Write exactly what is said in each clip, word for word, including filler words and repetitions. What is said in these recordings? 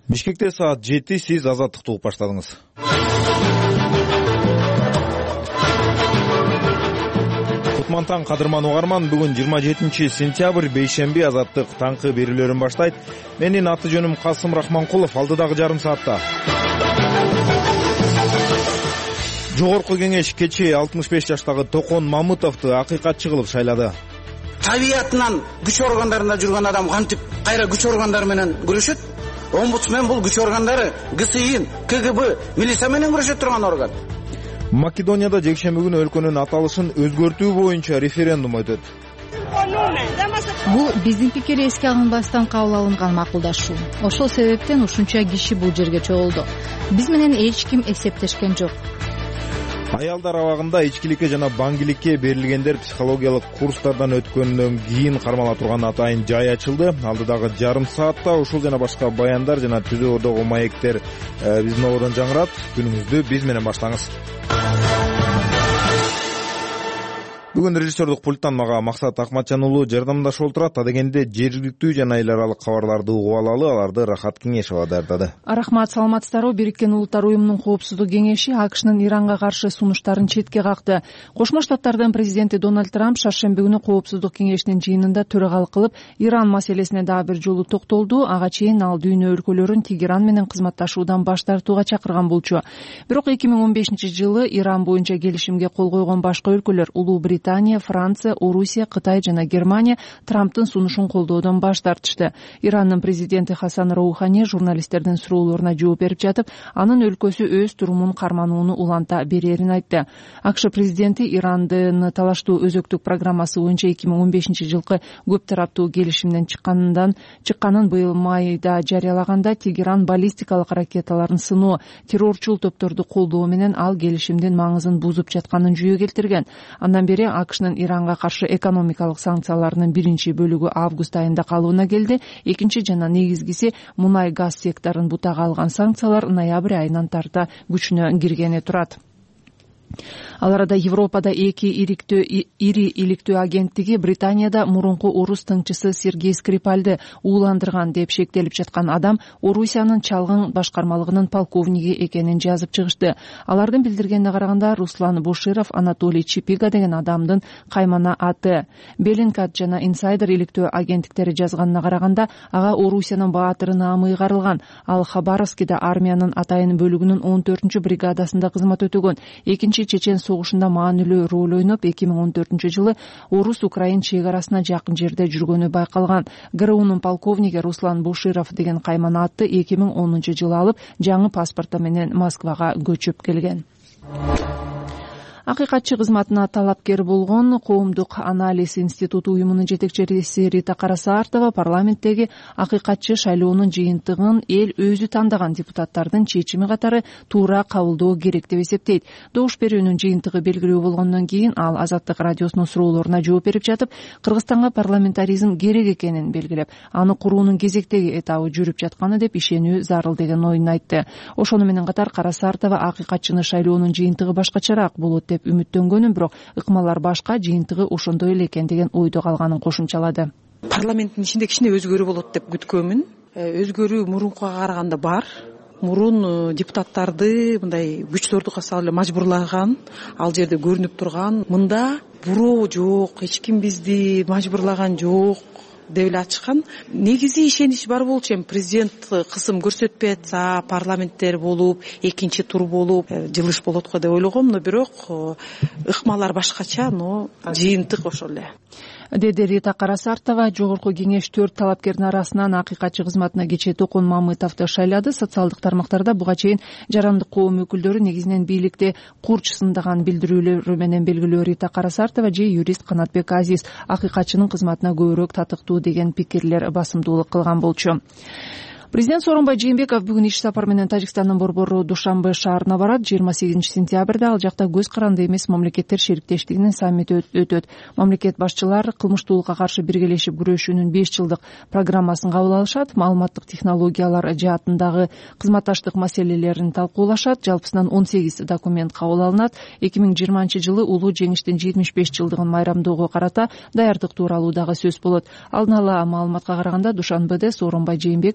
Бишкекте саат жети, сиз Азаттыкты угуп баштадыңыз. Кутмантан кадырман угарман, бүгүн жыйырма жетинчи сентябрь, бейшемби, Азаттык таңкы берүүлөрүн баштайт. Менин аты жөнүм Касым Рахманкулов, алдыдагы жарым саатта. Жогорку кеңеш кечээ алтымыш беш жаштагы Токон Мамытовду акыйкатчы кылып шайлады. Табиятынан күч органдарында жүргөн адам кантип кайра күч органдары менен күрөшөт? Омбудсмен бул күч органдары ГСИ, КГБ, милиция менен күрөшөт турган орган. Македонияда жекшемби күнү өлкөнүн аталышын өзгөртүү боюнча референдум өтөт. Бул биздин пикир эске алынбастан кабыл алынган макулдашуу. Ошол себептен ушунча киши бул жерге чогулду. Биз менен эч ким эсептешкен жок. Аялдар абагында ичкиликке жана баңгиликке берилгендер психологиялык курстардан өткөндөн кийин кармала турган атайын жай ачылды. Алдыдагы жарым саатта ушул жана башка баяндар жана түзөөдөгү маектер биздин ободон жаңырат. Күнүңүздү биз менен баштаңыз. Бүгүн режиссердук пульттан мага Максат Акматжан уулу жардамдашып отурат. Адегенде жергиликтүү жана эл аралык кабарларды угуп алалы, аларды Рахат Кеңешова даярдады. Рахмат, саламатсыздарбы? Бириккен Улуттар уюмунун коопсуздук кеңеши АКШнын Иранга каршы сунуштарын четке какты. Кошмо Штаттардын президенти Дональд Трамп шаршемби күнү коопсуздук кеңешинин жыйынында төрагалык кылып, Иран маселесине дагы бир жолу токтолду. Ага чейин ал дүйнө өлкөлөрүн Тегеран менен кызматташуудан баш тартууга чакырган болчу. Бирок эки миң он бешинчи жылы Иран боюнча келишимге кол койгон башка өлкөлөр Улуу Британия, Франция, Орусия, Кытай жана Германия Трамптын сунушун колдоодон баш тартышты. Ирандын президенти Хасан Роухани журналисттердин суроолоруна жооп берип жатып, анын өлкөсү өз турумун карманууну уланта берерин айтты. АКШ президенти Ирандын талаштуу өзөктүк программасы боюнча эки миң он бешинчи жылкы көп тараптуу келишимден чыккандан чыкканын быйыл майда жарыялаганда Тегеран баллистикалык ракеталарын сыноо, террорчул топторду колдоо менен ал келишимдин маңызын бузуп жатканын жүйө келтирген. Андан бери АКШнын Иранга каршы экономикалык санкцияларынын биринчи бөлүгү август айында калыбына келди. Экинчи жана негизгиси мунай газ секторун бутага алган санкциялар ноябрь айынан тарта күчүнө киргени турат. Ал арада Европада эки ириктөө ири иликтөө агенттиги Британияда мурунку орус тыңчысы Сергей Скрипальды ууландырган деп шектелип жаткан адам Орусиянын чалгын башкармалыгынын полковниги экенин жазып чыгышты. Алардын билдиргенине караганда Руслан Буширов Анатолий Чипига деген адамдын каймана аты. Беллинкат жана Инсайдер иликтөө агенттиктери жазганына караганда ага Орусиянын баатыры наамы ыйгарылган. Ал Хабаровскиде армиянын атайын бөлүгүнүн он төртүнчү бригадасында кызмат өтөгөн. Экинчи Чечен согушунда маанилүү роль ойноп, эки миң он төртүнчү жылы Орус-Украин чек арасына жакын жерде жүргөнү байкалган. ГРУнун полковниги Руслан Буширов деген каймана атты эки миң онунчу жылы алып, жаңы паспорто менен Москвага көчүп келген. Акыйкатчы кызматына талапкер болгон Коомдук анализ институту уюмунун жетекчиси Рита Карасартова парламенттеги акыйкатчы шайлоонун жыйынтыгын эл өзү тандаган депутаттардын чечими катары туура кабылдоо керек деп эсептейт. Добуш берүүнүн жыйынтыгы белгилүү болгондон кийин ал Азаттык радиосунун суроолоруна жооп берип жатып, Кыргызстанга парламентаризм керек экенин белгилеп, аны куруунун кезектеги этабы жүрүп жатканы деп ишенүү зарыл деген оюн айтты. Ошону менен катар Карасартова акыйкатчыны шайлоонун жыйынтыгы башкачараак болот деп үмүттөнгөнүн, бирок ыкмалар башка, жыйынтыгы ошондой эле экен деген ойдо калганын кошумчалады. Парламенттин ичинде кичине өзгөрүү болот деп күткөнмүн. Өзгөрүү мурункуга караганда бар. Мурун депутаттарды мындай күчтөрдү касап эле мажбурлаган, ал жерде көрүнүп турган. Мында буроо жок, эч ким бизди мажбурлаган жок деп эле ачкан. Негизи ишенич бар болчу, эми президент кысым көрсөтпөй атса, парламенттер болуп, экинчи тур болуп, жылыш болот го деп ойлогом, но бирок ыкмалар башкача, но жыйынтык ошол эле. Деди Рита Карасартова. Жогорку кеңеш төрт талапкердин арасынан акыйкатчы кызматына кечээ Токон Мамытовду шайлады. Социалдык тармактарда буга чейин жарандык коом өкүлдөрү негизинен бийликте курч сындаган билдирүүлөрү менен белгилүү Рита Карасартова же юрист Канатбек Азиз акыйкатчынын кызматына көбүрөөк татыктуу деген пикирлер басымдуулук кылган болчу. Президент Сооронбай Жээнбеков бүгүн иш сапар менен Тажикстандын борбору Душанбе шаарына барат. жыйырма сегизинчи сентябрда ал жакта көз каранды эмес мамлекеттер шериктештигинин саммити өтөт. Мамлекет башчылары кылмыштуулукка каршы биргелешип күрөшүүнүн беш жылдык программасын кабыл алышат, маалыматтык технологиялар жаатындагы кызматташтык маселелерин талкуулашат. Жалпысынан он сегиз документ кабыл алынат. эки миң жыйырманчы жылы улуу жеңиштин жетимиш беш жылдыгын майрамдоого карата даярдык тууралуу дагы сөз болот. Алдын ала маалыматка караганда Душанбеде Сооронбай Жээнбеков Орус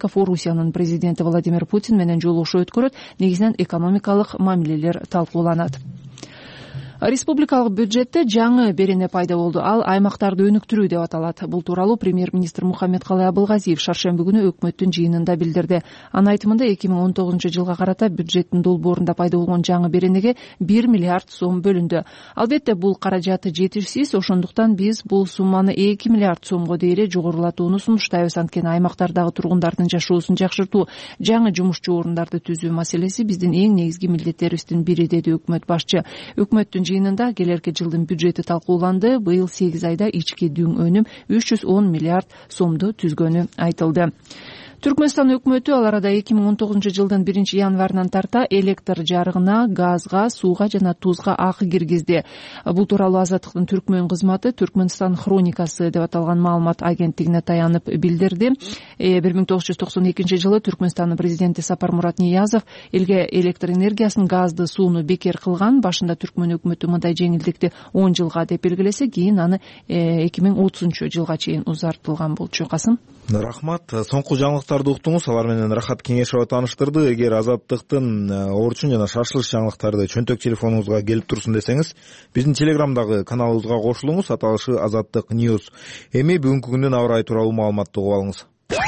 Белоруссиянын президенти Владимир Путин менен жолугушуу өткөрөт. Негизинен экономикалык мамилелер талкууланат. Республикалык бюджетте жаңы берене пайда болду. Ал аймактарды өнүктүрүү деп аталат. Бул тууралуу премьер-министр Мухаммедкалый Абылгазиев шаршемби күнү өкмөттүн жыйынында билдирди. Анын айтымында эки миң он тогузунчу жылга карата бюджеттин долбоорунда пайда болгон жаңы беренеге бир миллиард сом бөлүндү. Албетте бул каражаты жетишсиз, ошондуктан биз бул сумманы эки миллиард сомго дейре жогорулатууну сунуштайбыз. Анткени аймактардагы тургундардын жашоосун жакшыртуу, жаңы жумушчу орундарды түзүү маселеси биздин эң негизги милдеттерибиздин бири, деди өкмөт башчы. Өкмөттүн жыйынында келерки жылдын бюджети талкууланды. Быйыл сегиз айда ички дүң өнүм үч жүз он миллиард сомду түзгөнү айтылды. Түркмөнстан өкмөтү ал арада эки миң он тогузунчу жылдын биринчи январынан тарта электр жарыгына, газга, сууга жана тузга акы киргизди. Бул тууралуу Азаттыктын Түркмөн кызматы Түркмөнстан хроникасы деп аталган маалымат агенттигине таянып билдирди. бир миң тогуз жүз токсон экинчи жылы Түркмөнстандын президенти Сапармурат Ниязов элге электр энергиясын, газды, сууну бекер кылган. Башында Түркмөн өкмөтү мындай жеңилдикти он жылга деп белгилесе, кийин аны эки миң отузунчу жылга чейин узартылган болчу. Касым. Рахмат. Соңку жаңылыктарды уктуңуз. Алар менен Рахат Кеңешова тааныштырды. Эгер Азаттыктын орчун жана шашылыш жаңылыктарды чөнтөк телефонуңузга келип турсун десеңиз, биздин Телеграмдагы каналыбызга кошулуңуз. Аталышы Азаттык Ньюс. Эми бүгүнкү күндүн аба ырайы тууралуу маалыматты угуп алыңыз.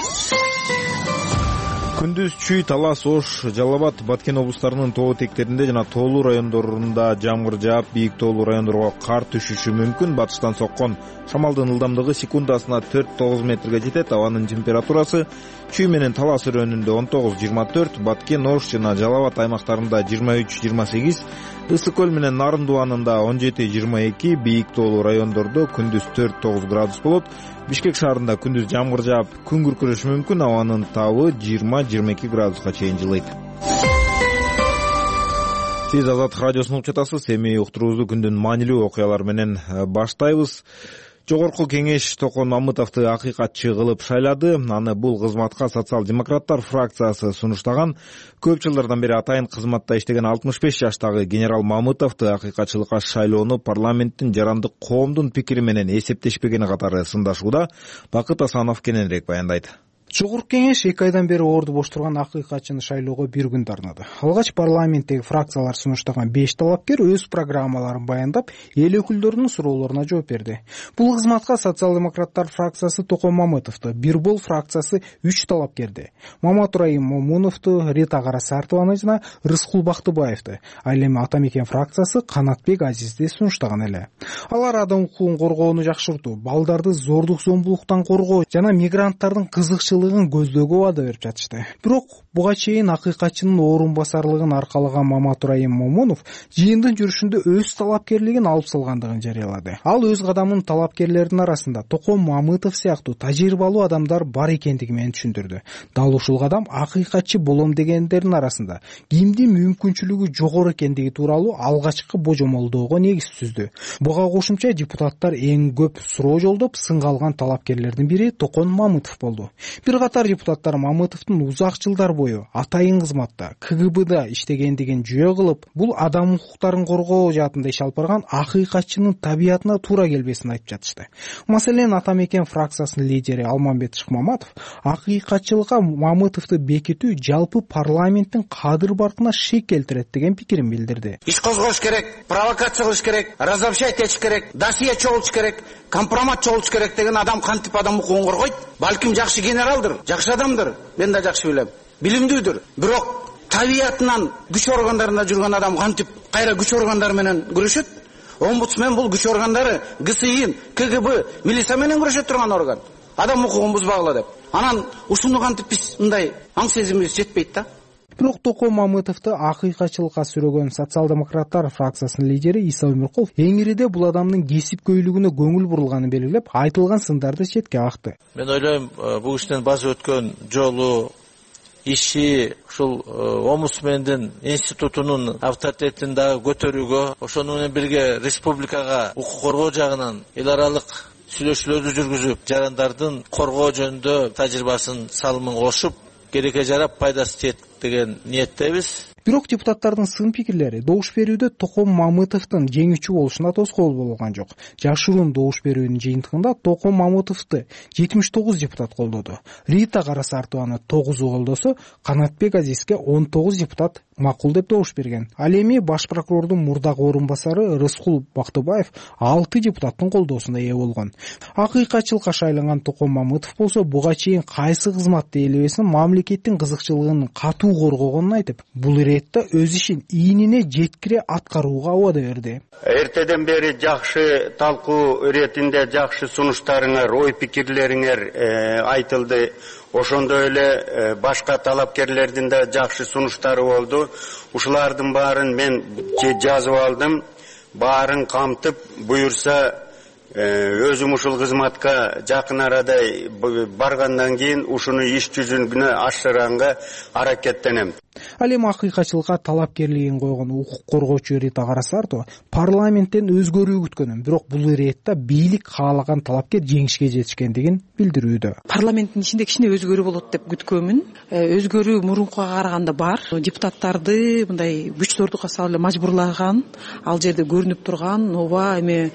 Күндүз Чүй, Талас, Ош, Жалал Абад, Баткен облустарынын тоо этектеринде жана тоолуу райондорунда жамгыр жаап, бийик тоолуу райондорго кар түшүшү мүмкүн. Батыштан соккон шамалдын ылдамдыгы секундасына төрт тогуз метрге жетет. Абанын температурасы Чүй менен Талас өрөөнүндө он тогуз жыйырма төрт, Баткен, Ош жана Жалал Абад аймактарында жыйырма үч жыйырма сегиз, Ысык көл менен Нарын дубанында он жети жыйырма эки, бийик тоолуу райондордо күндүз төрт тогуз градус болот. Бишкек шаарында күндүз жамгыр жаап, күн күркүрөшү мүмкүн. Абанын табы жыйырма жыйырма эки градуска чейин жылыйт. Сиз Азаттык радиосун угуп жатасыз. Эми уктуруубузду күндүн маанилүү окуялары менен баштайбыз. Жогорку кеңеш Токон Мамытовду акыйкатчы кылып шайлады. Аны бул кызматка социал-демократтар фракциясы сунуштаган. Көп жылдардан бери атайын кызматта иштеген алтымыш беш жаштагы генерал Мамытовду акыйкатчылыкка шайлоону парламенттин жарандык коомдун пикири менен эсептешпегени катары сындашууда. Бакыт Асанов кененирээк баяндайт. Жогорку кеңеш эки айдан бери орду бош турган акыйкатчыны шайлоого бир күндү арнады. Алгач парламенттеги фракциялар сунуштаган беш талапкер өз программаларын баяндап, эл өкүлдөрүнүн суроолоруна жооп берди. Бул кызматка социал-демократтар фракциясы Токон Мамытовду, Бирбол фракциясы үч талапкерди. Маматурайым Момуновду, Рита Карасартованы жана Рыскул Бактыбаевди, ал эми Атамекен фракциясы Канатбек Азизди сунуштаган эле. Алар адам укугун коргоону жакшыртуу, балдарды зордук зомбулуктан коргоо жана мигранттардын кызыкчылыгын көздөгө убада берип жатышты. Бирок буга чейин акыйкатчынын орун басарлыгын аркалаган Маматурайым Момунов жыйындын жүрүшүндө өз талапкерлигин алып салгандыгын жарыялады. Ал өз кадамын талапкерлердин арасында Токон Мамытов сыяктуу тажрыйбалуу адамдар бар экендиги менен түшүндүрдү. Дал ушул кадам акыйкатчы болом дегендердин арасында кимдин мүмкүнчүлүгү жогору экендиги тууралуу алгачкы божомолдоого негиз түздү. Буга кошумча депутаттар эң көп суроо жолдоп сынга алган талапкерлердин бири Токон Мамытов болду. Бир катар депутаттар Мамытовдун узак жылдар бою атайын кызматта К Г Б'да иштегендигин жүйө кылып, бул адам укуктарын коргоо жаатында иш алып барган акыйкатчынын табиятына туура келбесин айтып жатышты. Маселен, Атамекен фракциясынын лидери Алмамбет Шыкмаматов акыйкатчылыкка Мамытовду бекитүү жалпы парламенттин кадыр баркына шек келтирет деген пикирин билдирди. Иш козгош керек, провокация кылыш керек, разобщать этиш керек, досье чогултуш керек, компромат чогултуш керек деген адам кантип адам укугун коргойт? Балким жакшы генералдыр, жакшы адамдыр, мен да жакшы билем. Билимдүүдүр. Бирок табиятынан күч органдарында жүргөн адам кантип кайра күч органдары менен күрөшөт? Омбудсмен бул күч органдары Г С И, К Г Б, милиция менен күрөшөт турган орган. Адам укугун бузбагыла деп. Анан ушуну кантип биз мындай аң сезимибиз жетпейт да? Бирок Токон Мамытовду акыйкатчылыкка сүрөгөн социал-демократтар фракциясынын лидери Иса Өмүркулов эңириде бул адамдын кесипкөйлүгүнө көңүл бурулганын белгилеп, айтылган сындарды четке какты. Мен ойлойм, бул иштен базы өткөн жолу, иши ушул омбудсмендин институтунун авторитетин дагы көтөрүүгө, ошону менен бирге республикага укук коргоо жагынан эл аралык сүйлөшүүлөрдү жүргүзүп, жарандардын коргоо жөнүндө тажрыйбасын, салымын кошуп, керекке жарап пайдасы тиет деген ниеттебиз. Бирок депутаттардын сын пикирлери добуш берүүдө Током Мамытовдун жеңүүчү болушуна тоскоол болгон жок. Жашыруун добуш берүүнүн жыйынтыгында Током Мамытовду жетимиш тогуз депутат колдоду. Рита Карасартованы тогузу колдосо, Канатбек Азизге он тогуз депутат макул деп добуш берген. Ал эми баш прокурордун мурдагы орун басары Рыскул Бактыбаев алты депутаттын колдоосуна ээ болгон. Акыйкатчылыкка шайланган Током Мамытов болсо буга чейин кайсы кызматты ээлебесин мамлекеттин кызыкчылыгын катуу коргогонун айтып, бул иретте өз ишин ийнине жеткире аткарууга абада берди. Эртеден бери жакшы талкуу иретинде жакшы сунуштарыңар, ой пикирлериңер айтылды. Ошондой эле башка талапкерлердин да жакшы сунуштары болду. Ушулардын баарын мен жазып алдым. Баарын камтып, буюрса өзүм ушул кызматка жакын арада баргандан кийин ушуну иш жүзүнө ашыранга аракеттенем. Ал эми акыйкатчылыкка талапкерлигин койгон укук коргоочу Рита Карасартова парламенттен өзгөрүү күткөнүн, бирок бул иретте бийлик каалаган талапкер жеңишке жетишкендигин билдирүүдө. Парламенттин ичинде кичине өзгөрүү болот деп күткөнмүн. Өзгөрүү мурункуга караганда бар. Депутаттарды мындай күчтөрдү касап эле мажбурлаган, ал жерде көрүнүп турган, ооба эми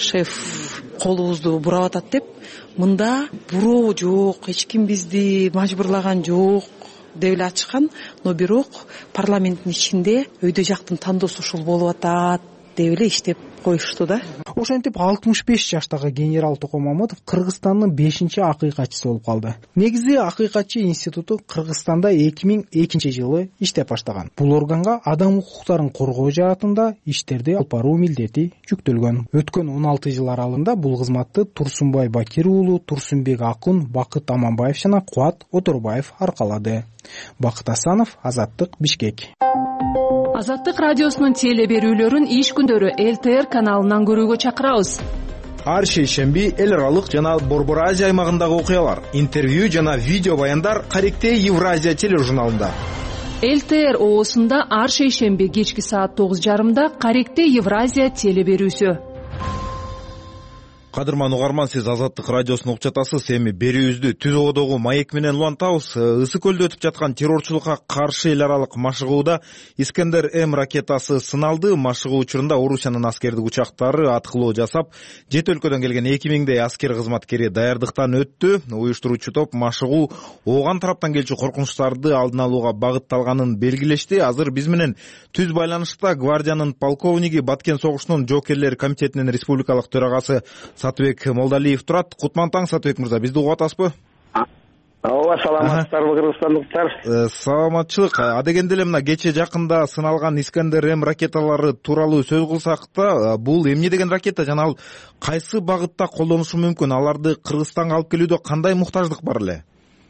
шеф колубузду бурап атат деп, мында буроо жок, эч ким бизди мажбурлаган жок деп эле ачкан, но бирок парламенттин ичинде өйдө жактын тандоосу ушул болуп атат деп эле иштеп коюшту да. Ошентип алтымыш беш жаштагы генерал Током Мамытов Кыргызстандын бешинчи акыйкатчысы болуп калды. Негизи акыйкатчы институту Кыргызстанда эки миң экинчи жылы иштеп баштаган. Бул органга адам укуктарын коргоо жаатында иштерди алып баруу милдети жүктөлгөн. Өткөн он алты жыл аралыгында бул кызматты Турсунбай Бакир уулу, Турсунбек Акун, Бакыт Аманбаев жана Кубат Оторбаев аркалады. Бакыт Асанов, Азаттык, Бишкек. Азаттык радиосунун теле берүүлөрүн иш күндөрү эл тэ эр каналынан көрүүгө чакырабыз. Ар шейшемби эл аралык жана Борбор Азия аймагындагы окуялар, интервью жана видео баяндар Каректе Евразия тележурналында. эл тэ эр оосунда ар шейшемби кечки саат тогуз жарымда Каректе Евразия теле берүүсү. Кадырман угарман, сиз Азаттык радиосун угуп жатасыз. Эми берүүбүздү Түз Оодогу маек менен улантабыз. Ысык көлдө өтүп жаткан террорчулукка каршы эл аралык машыгууда Искендер М ракетасы сыналды. Машыгуу учурунда Орусиянын аскердик учактары аткылоо жасап, жет өлкөдөн келген эки миңдей аскер кызматкери даярдыктан өттү. Уюштуруучу топ машыгуу ооган тараптан келчү коркунучтарды алдын алууга багытталганын белгилешти. Азыр биз менен түз байланышта гвардиянын полковниги, Баткен согушунун жоокерлери комитетинин республикалык төрагасы Сатыбек Молдалиев турат. Кутман таң, Сатыбек мырза, бизди угуп атасызбы? Ооба, саламатсыздарбы кыргызстандыктар? Саламатчылык. Адегенде эле мына кече жакында сыналган Искендер М ракеталары тууралуу сөз кылсак да, бул эмне деген ракета жана ал кайсы багытта колдонулушу мүмкүн? Аларды Кыргызстанга алып келүүдө кандай муктаждык бар эле?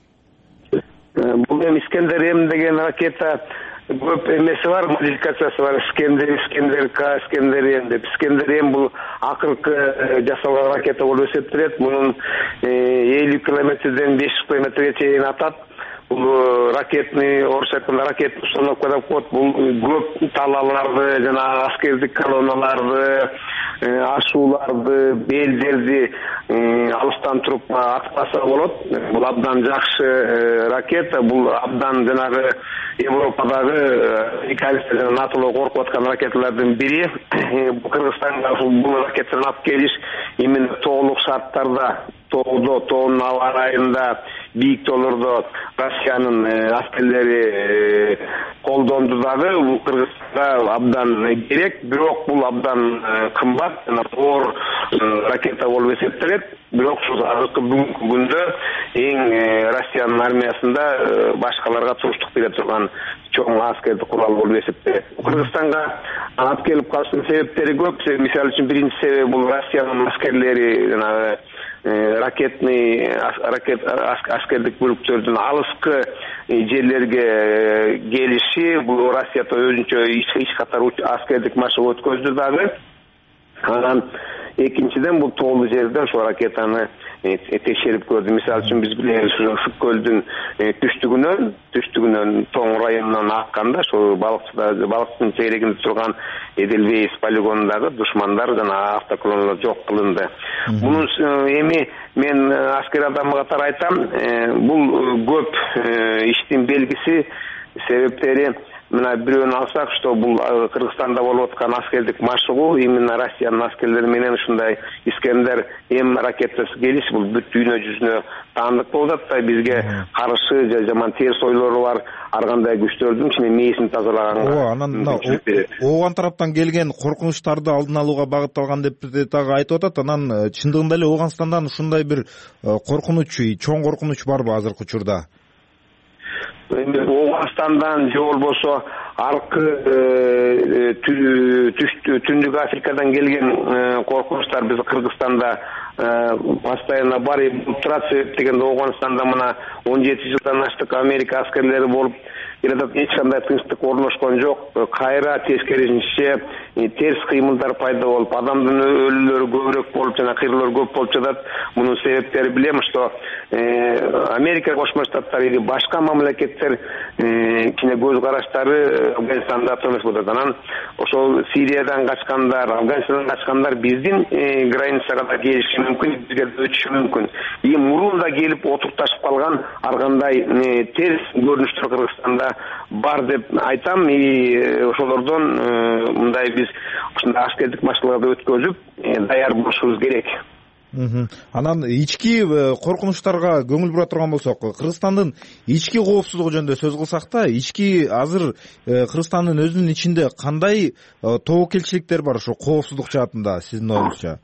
Бул эми Искендер М деген ракета көп эмеси бар, модификациясы бар. Искендер, Искендер К, Искендер М деп. Искендер М бул акыркы жасалган ракета болуп эсептелет. Мунун элүү километрден беш жүз километрге чейин атат. Бул ракетный, орус айтканда ракетный установка деп коет. Бул көп талааларды жана аскердик колонналарды, ашууларды, белдерди алыстан туруп аткыласа болот. Бул абдан жакшы ракета. Бул абдан жанагы Европадагы икалистен натылы коркуп аткан ракеталардын бири. Кыргызстанга бул ракетаны алып келиш именно тоолук шарттарда, тоодо, тоонун аба ырайында, бийик тоолордо Россиянын аскерлери колдонду дагы. Бул Кыргызстанга абдан керек, бирок бул абдан кымбат, оор ракета болуп эсептелет. Бирок азыркы бүгүнкү күндө эң Россиянын армиясында башкаларга туруштук бере турган чоң аскердик курал болуп эсептелет. Кыргызстанга алып келип калышынын себептери көп. Мисалы үчүн биринчи себеби бул Россиянын аскерлери жанагы ракетный ракет аскердик бөлүктөрдүн алыскы жерлерге келиши. Бул Россияда өзүнчө ич катар аскердик машыгуу өткөздү дагы. Анан экинчиден бул тоолуу жерден ошол ракетаны текшерип көрдү. Мисалы үчүн биз билебиз, Ысык көлдүн түштүгүнөн, түштүгүнөн Тоң районунан акканда, ошол балыкчыда, балыктын чегерегинде турган Эделбейс полигонундагы душмандар жана автоколоналар жок кылынды. Мунун эми мен аскер адам катары айтам, бул көп иштин белгиси, себептери мына бирөөнү алсак, что бул Кыргызстанда болуп аткан аскердик машыгуу именно Россиянын аскерлери менен ушундай Искендер М ракетасы келиш бул бүт дүйнө жүзүнө таандык болуп атат. Бизге каршы же жаман терс ойлору бар ар кандай күчтөрдүн ичине мээсин тазалаганга. Ооба, анан ооган тараптан келген коркунучтарды алдын алууга багытталган деп дагы айтып атат. Анан чындыгында эле Ооганстандан ушундай бир коркунуч, чоң коркунуч барбы азыркы учурда? Ооганстандан же болбосо аркы Түндүк Африкадан келген коркунучтар биз Кыргызстанда постоянно бар болуп турат. Себеп дегенде Ооганстанда мына он жети жылдан аштык Америка аскерлери болуп келатат, эч кандай тынчтык орношкон жок. Кайра тескерисинче терс кыймылдар пайда болуп, адамдын өлүүлөрү көбүрөөк болуп, жана кыйроолор көп болуп жатат. Мунун себептери билем, что Америка Кошмо Штаттары или башка мамлекеттер кичине көз караштары Афганистанда тыныч болот. Анан ошол Сириядан качкандар, Афганистандан качкандар биздин границага да келиши мүмкүн, бизге өтүшү мүмкүн. И мурун да келип отурукташып калган ар кандай терс көрүнүштөр Кыргызстанда бар деп айтам. И ошолордон мындай биз ушундай аскердик машыгууларды өткөзүп даяр болушубуз керек. Анан ички коркунучтарга көңүл бура турган болсок, Кыргызстандын ички коопсуздугу жөнүндө сөз кылсак да, ички азыр Кыргызстандын өзүнүн ичинде кандай тобокелчиликтер бар ошо коопсуздук жаатында сиздин оюңузча?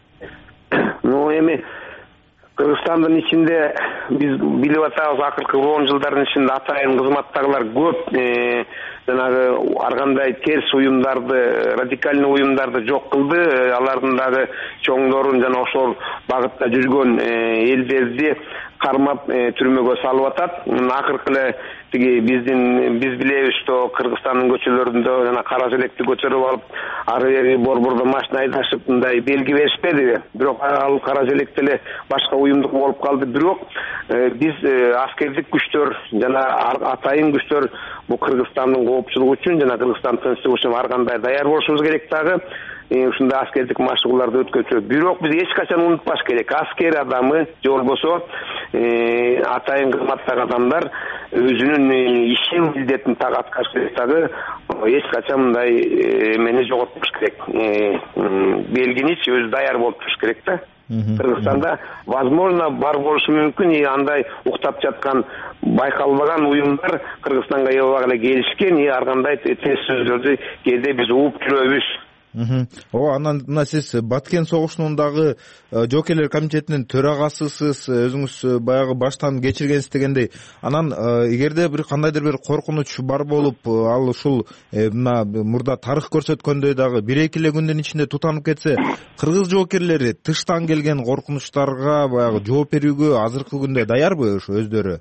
Ну эми Кыргызстандын ичинде биз билип атабыз, акыркы он жылдардын ичинде атайын кызматтагылар көп жанагы ар кандай терс уюмдарды, радикальный уюмдарды жок кылды. Алардын дагы чоңдорун жана ошол багытта жүргөн элдерди кармап түрмөгө салып атат. Акыркы эле тиги биздин биз билебиз, что Кыргызстандын көчөлөрүндө жана кара желекти көчөрүп алып, ары бери борбордо машина айдашып мындай белги беришпеди. Бирок ал кара желек эле башка уюмдук болуп калды. Бирок биз аскердик күчтөр жана атайын күчтөр бул Кыргызстандын коопсуздугу үчүн жана Кыргызстандын тынчтыгы үчүн ар кандай даяр болушубуз керек. Дагы ушундай аскердик машыгууларды өткөзөбүз. Бирок биз эч качан унутпаш керек, аскер адамы же болбосо атайын кызматтагы адамдар өзүнүн ишин милдетин так аткарыш керек. Дагы эч качан мындай эмени жоготпош керек, белгиничи өзү даяр болуп туруш керек да. Кыргызстанда возможно бар болушу мүмкүн, и андай уктап жаткан байкалбаган уюмдар Кыргызстанга ээлбак эле келишкен, и ар кандай терс сөздөрдү кээде биз угуп жүрөбүз. Ооба, анан мына сиз Баткен согушунун дагы жоокерлер комитетинин төрагасысыз, өзүңүз баягы баштан кечиргенсиз дегендей. Анан эгерде бир кандайдыр бир коркунуч бар болуп, ал ушул мына мурда тарых көрсөткөндөй дагы бир эки эле күндүн ичинде тутанып кетсе, кыргыз жоокерлери тыштан келген коркунучтарга баягы жооп берүүгө азыркы күндө даярбы ошо өздөрү?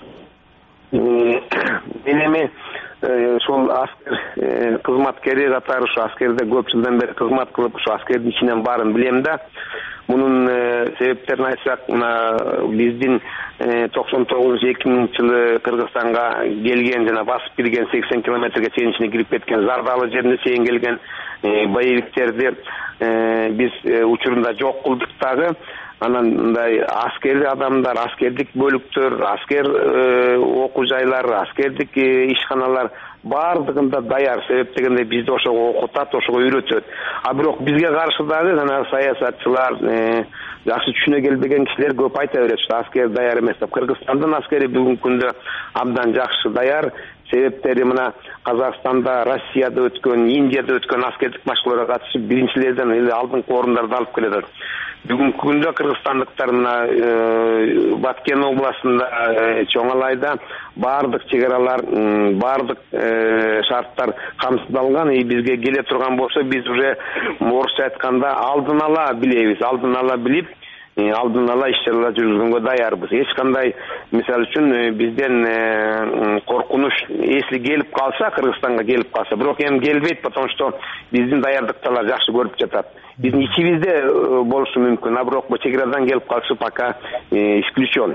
Мен эми ошол аскер кызматкери катары ушу аскерде көп жылдан бери кызмат кылып, ушу аскердин ичинен баарын билем да. Мунун себептерин айтсак, мына биздин токсон тогузунчу эки миңинчи жылы Кыргызстанга келген жана басып кирген сексен километрге чейин ичине кирип кеткен, Зардалы жерине чейин келген боевиктерди биз учурунда жок кылдык дагы. Анан мындай аскерди адамдар, аскердик бөлүктөр, аскер окуу жайлары, аскердик ишканалар баардыгында даяр. Себеп дегенде бизди ошого окутат, ошого үйрөтөт. А бирок бизге каршы дагы жана саясатчылар, жакшы түшүнө келбеген кишилер көп айта берет, что аскер даяр эмес деп. Кыргызстандын аскери бүгүнкү күндө абдан жакшы даяр. Себептери мына Казакстанда, Россияда өткөн, Индияда өткөн аскердик машыгууларга катышып биринчилерден эле алдыңкы орундарды алып келет. Бүгүнкү күндө кыргызстандыктар мына Баткен областында, Чоңалайда баардык чек аралар, баардык шарттар камсыздалган. И бизге келе турган болсо, биз уже орусча айтканда алдын ала билебиз, алдын ала билип, алдын ала иш-чаралар жүргүзгөнгө даярбыз. Эч кандай, мисалы үчүн бизден коркунуч если келип калса, Кыргызстанга келип калса, бирок эми келбейт, потому что биздин даярдыкталар жакшы көрүп жатат. Биздин ичибизде болушу мүмкүн, а бирок чек арадан келип калышы пока исключен.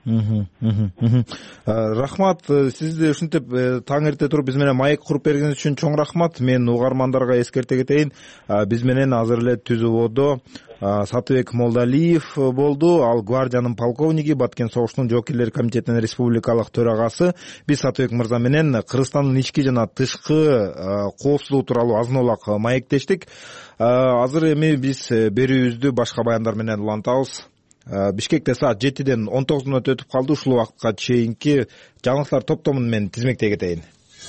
Рахмат, сизди ушинтип таң эрте туруп биз менен маек куруп бергениңиз үчүн чоң рахмат. Мен угармандарга эскерте кетейин, биз менен азыр эле түзүүбодо Сатыбек Молдалиев болду. Ал гвардиянын полковниги, Баткен согуштун жоокерлери комитетинин республикалык төрагасы. Биз Сатыбек мырза менен Кыргызстандын ички жана тышкы коопсуздугу тууралуу азын улак маектештик. Азыр эми биз берүүбүздү башка баяндар менен улантабыз. Бишкекте саат жетиден он тогуз мүнөт өтүп калды. Ушул убакытка чейинки жаңылыктар топтомун мен тизмектей кетейин.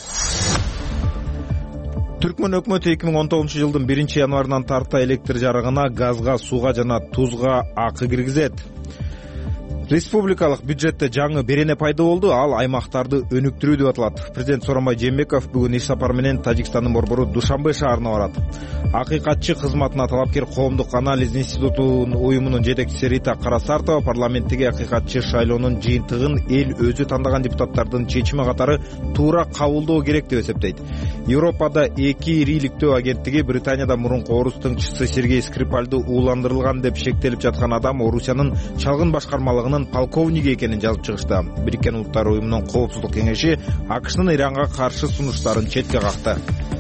Түркмөн өкмөтү эки миң он тогузунчу жылдын биринчи январынан тарта электр жарыгына, газга, сууга жана тузга акы киргизет. Республикалык бюджетте жаңы берене пайда болду. Ал аймактарды өнүктүрүү деп аталат. Президент Сооронбай Жээнбеков бүгүн иш сапар менен Тажикстандын борбору Душанбе шаарына барат. Акыйкатчы кызматына талапкер коомдук анализ институтунун уюмунун жетекчиси Рита Карасартова парламенттеги акыйкатчы шайлоонун жыйынтыгын эл өзү тандаган депутаттардын чечими катары туура кабылдоо керек деп эсептейт. Европада эки ирийликтөө агенттиги Британияда мурунку орус тыңчысы Сергей Скрипальды ууландырылган деп шектелип жаткан адам Орусиянын чалгын башкармалыгынын полковниги экенин жазып чыгышты. Бириккен Улуттар уюмунун коопсуздук кеңеши АКШнын Иранга каршы сунуштарын четке какты.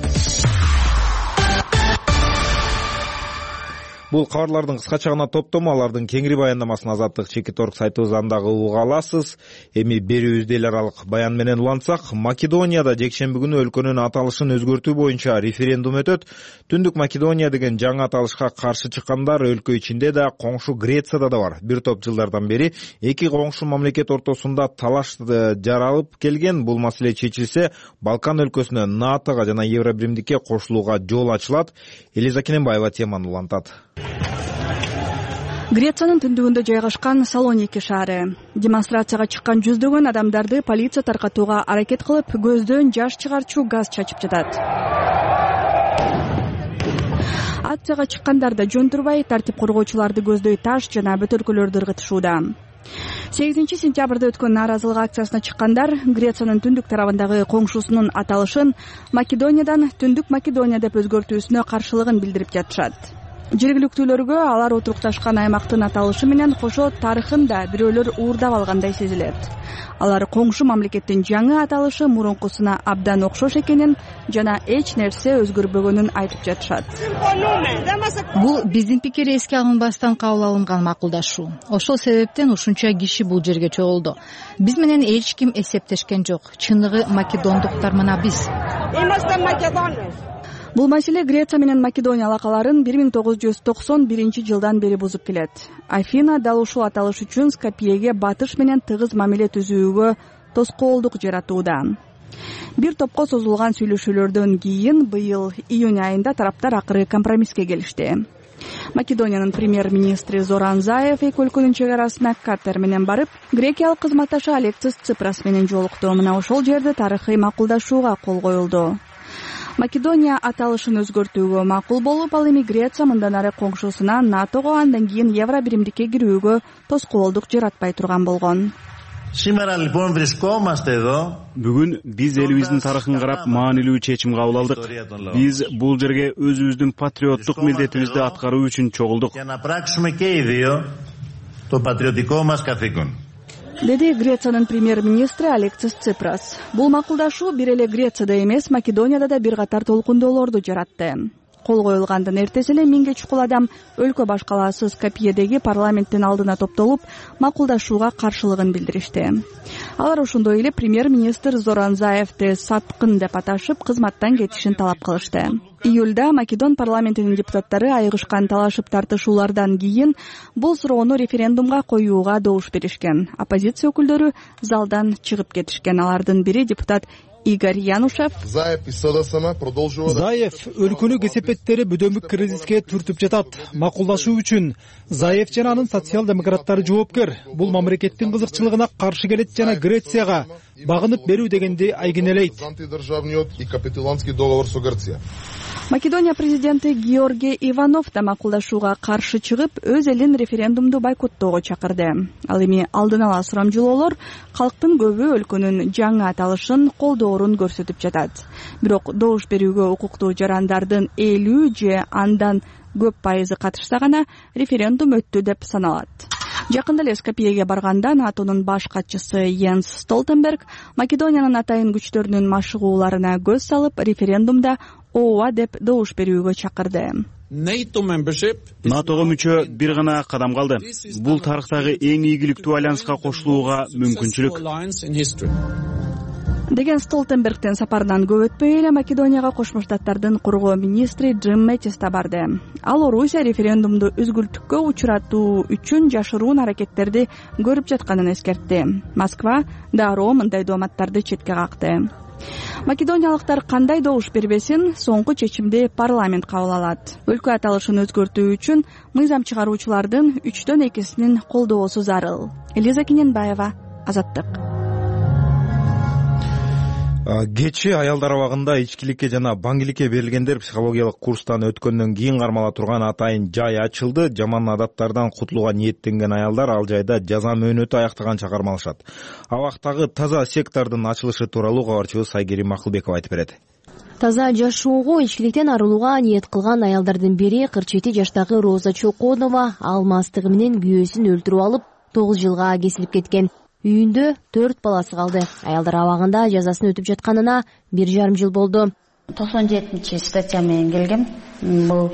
Бул кабарлардын кыскача гана топтому, алардын кеңири баяндамасын Азаттык Чекиторг сайтыбыздан дагы уга аласыз. Эми берүүбүздө эл аралык баян менен улантсак, Македонияда жекшемби күнү өлкөнүн аталышын өзгөртүү боюнча референдум өтөт. Түндүк Македония деген жаңы аталышка каршы чыккандар өлкө ичинде да, коңшу Грецияда да бар. Бир топ жылдардан бери эки коңшу мамлекет ортосунда талаш жаралып келген. Бул маселе чечилсе, Балкан өлкөсүнө НАТОга жана Евробиримдикке кошулууга жол ачылат. Элиза Кененбаева теманы улантат. Грециянын түндүгүндө жайгашкан Салоники шаары. Демонстрацияга чыккан жүздөгөн адамдарды полиция таркатууга аракет кылып, көздөн жаш чыгарчу газ чачып жатат. Акцияга чыккандар да жөн турбай, тартип коргоочуларды көздөй таш жана бөтөлкөлөрдү ыргытышууда. сегизинчи сентябрда өткөн нааразылык акциясына чыккандар Грециянын түндүк тарабындагы коңшусунун аталышын Македониядан Түндүк Македония деп өзгөртүүсүнө каршылыгын билдирип жатышат. Жергиликтүүлөргө алар отурукташкан аймактын аталышы менен кошо тарыхын да бирөөлөр уурдап алгандай сезилет. Алар коңшу мамлекеттин жаңы аталышы мурункусуна абдан окшош экенин жана эч нерсе өзгөрбөгөнүн айтып жатышат. Бул биздин пикир эске алынбастан кабыл алынган макулдашуу. Ошол себептен ушунча киши бул жерге чогулду. Биз менен эч ким эсептешкен жок. Чындыгы македондуктар мына биз. Бул маселе Греция менен Македония алакаларын бир миң тогуз жүз токсон биринчи жылдан бери бузуп келет. Афина дал ушул аталыш үчүн Скопьеге батыш менен тыгыз мамиле түзүүгө тоскоолдук жаратууда. Бир топко созулган сүйлөшүүлөрдөн кийин быйыл июнь айында тараптар акыры компромисске келишти. Македониянын премьер-министри Зоран Заев эки өлкөнүн чек арасына катер менен барып, грекиялык кызматташы Алексис Ципрас менен жолукту. Мына ошол жерде тарыхый макулдашууга кол коюлду. Македония аталышын өзгөртүүгө макул болуп, ал эми Греция мындан ары коңшусуна НАТОго, андан кийин Евробиримдикке кирүүгө тоскоолдук жаратпай турган болгон. Бүгүн биз элибиздин тарыхын карап маанилүү чечим кабыл алдык. Биз бул жерге өзүбүздүн патриоттук милдетибизди аткаруу үчүн чогулдук. Деди Грециянын премьер-министри Алексис Ципрас. Бул макулдашуу бир эле Грецияда эмес, Македонияда да бир катар толкундоолорду жаратты. Кол коюлгандан эртеси эле миңге чукул адам өлкө баш калаасы Скопьедеги парламенттин алдына топтолуп, макулдашууга каршылыгын билдиришти. Алар ошондой эле премьер-министр Зоран Заевди саткын деп аташып, кызматтан кетишин талап кылышты. Июлда Македон парламентинин депутаттары айыгышкан талашып тартышуулардан кийин бул суроону референдумга коюуга добуш беришкен. Оппозиция өкүлдөрү залдан чыгып кетишкен. Алардын бири депутат Игорь Янушев. Заев өлкөнү кесепеттери бүдөмүк кризиске түртүп жатат. Макулдашуу үчүн Заев жана анын социал-демократтары жоопкер. Бул мамлекеттин кызыкчылыгына каршы келет жана Грецияга багынып берүү дегенди айгинелейт. Македония президенти Георгий Иванов да макулдашууга каршы чыгып, өз элин референдумду бойкоттоого чакырды. Ал эми алдын ала сурамжылоолор калктын көбү өлкөнүн жаңы аталышын колдоорун көрсөтүп жатат. Бирок добуш берүүгө укуктуу жарандардын элүү же андан көп пайызы катышса гана референдум өттү деп саналат. Жакында эле Скопьеге барганда НАТОнун баш катчысы Йенс Столтенберг Македониянын атайын күчтөрүнүн машыгууларына көз салып, референдумда ооба деп добуш берүүгө чакырды. натого мүчө бир гана кадам калды. Бул тарыхтагы эң ийгиликтүү альянска кошулууга мүмкүнчүлүк деген Столтенбергдин сапарынан көп өтпөй эле Македонияга Кошмо Штаттардын коргоо министри Джим Мэттис да барды. Ал Орусия референдумду үзгүлтүккө учуратуу үчүн жашыруун аракеттерди көрүп жатканын эскертти. Москва дароо мындай дооматтарды четке какты. Македониялыктар кандай добуш бербесин, соңку чечимди парламент кабыл алат. Өлкө аталышын өзгөртүү үчүн мыйзам чыгаруучулардын үчтөн экисинин колдоосу зарыл. Элиза Кененбаева, Азаттык. Кечи аялдар абагында ичкиликке жана баңгиликке берилгендер психологиялык курстан өткөндөн кийин кармала турган атайын жай ачылды. Жаман адаттардан кутулууга ниеттенген аялдар ал жайда жаза мөөнөтү аяктаганча кармалышат. Абактагы таза сектордун ачылышы тууралуу кабарчыбыз Айгерим Макулбекова айтып берет. Таза жашоого, ичкиликтен арылууга ниет кылган аялдардын бири кырк жети жаштагы Роза Чоконова алмастыгы менен күйөөсүн өлтүрүп алып, тогуз жылга кесилип кеткен. Үйүндө төрт баласы калды. Аялдар абагында жазасын өтүп жатканына бир жарым жыл болду. токсон жетинчи статья менен келгем. Бул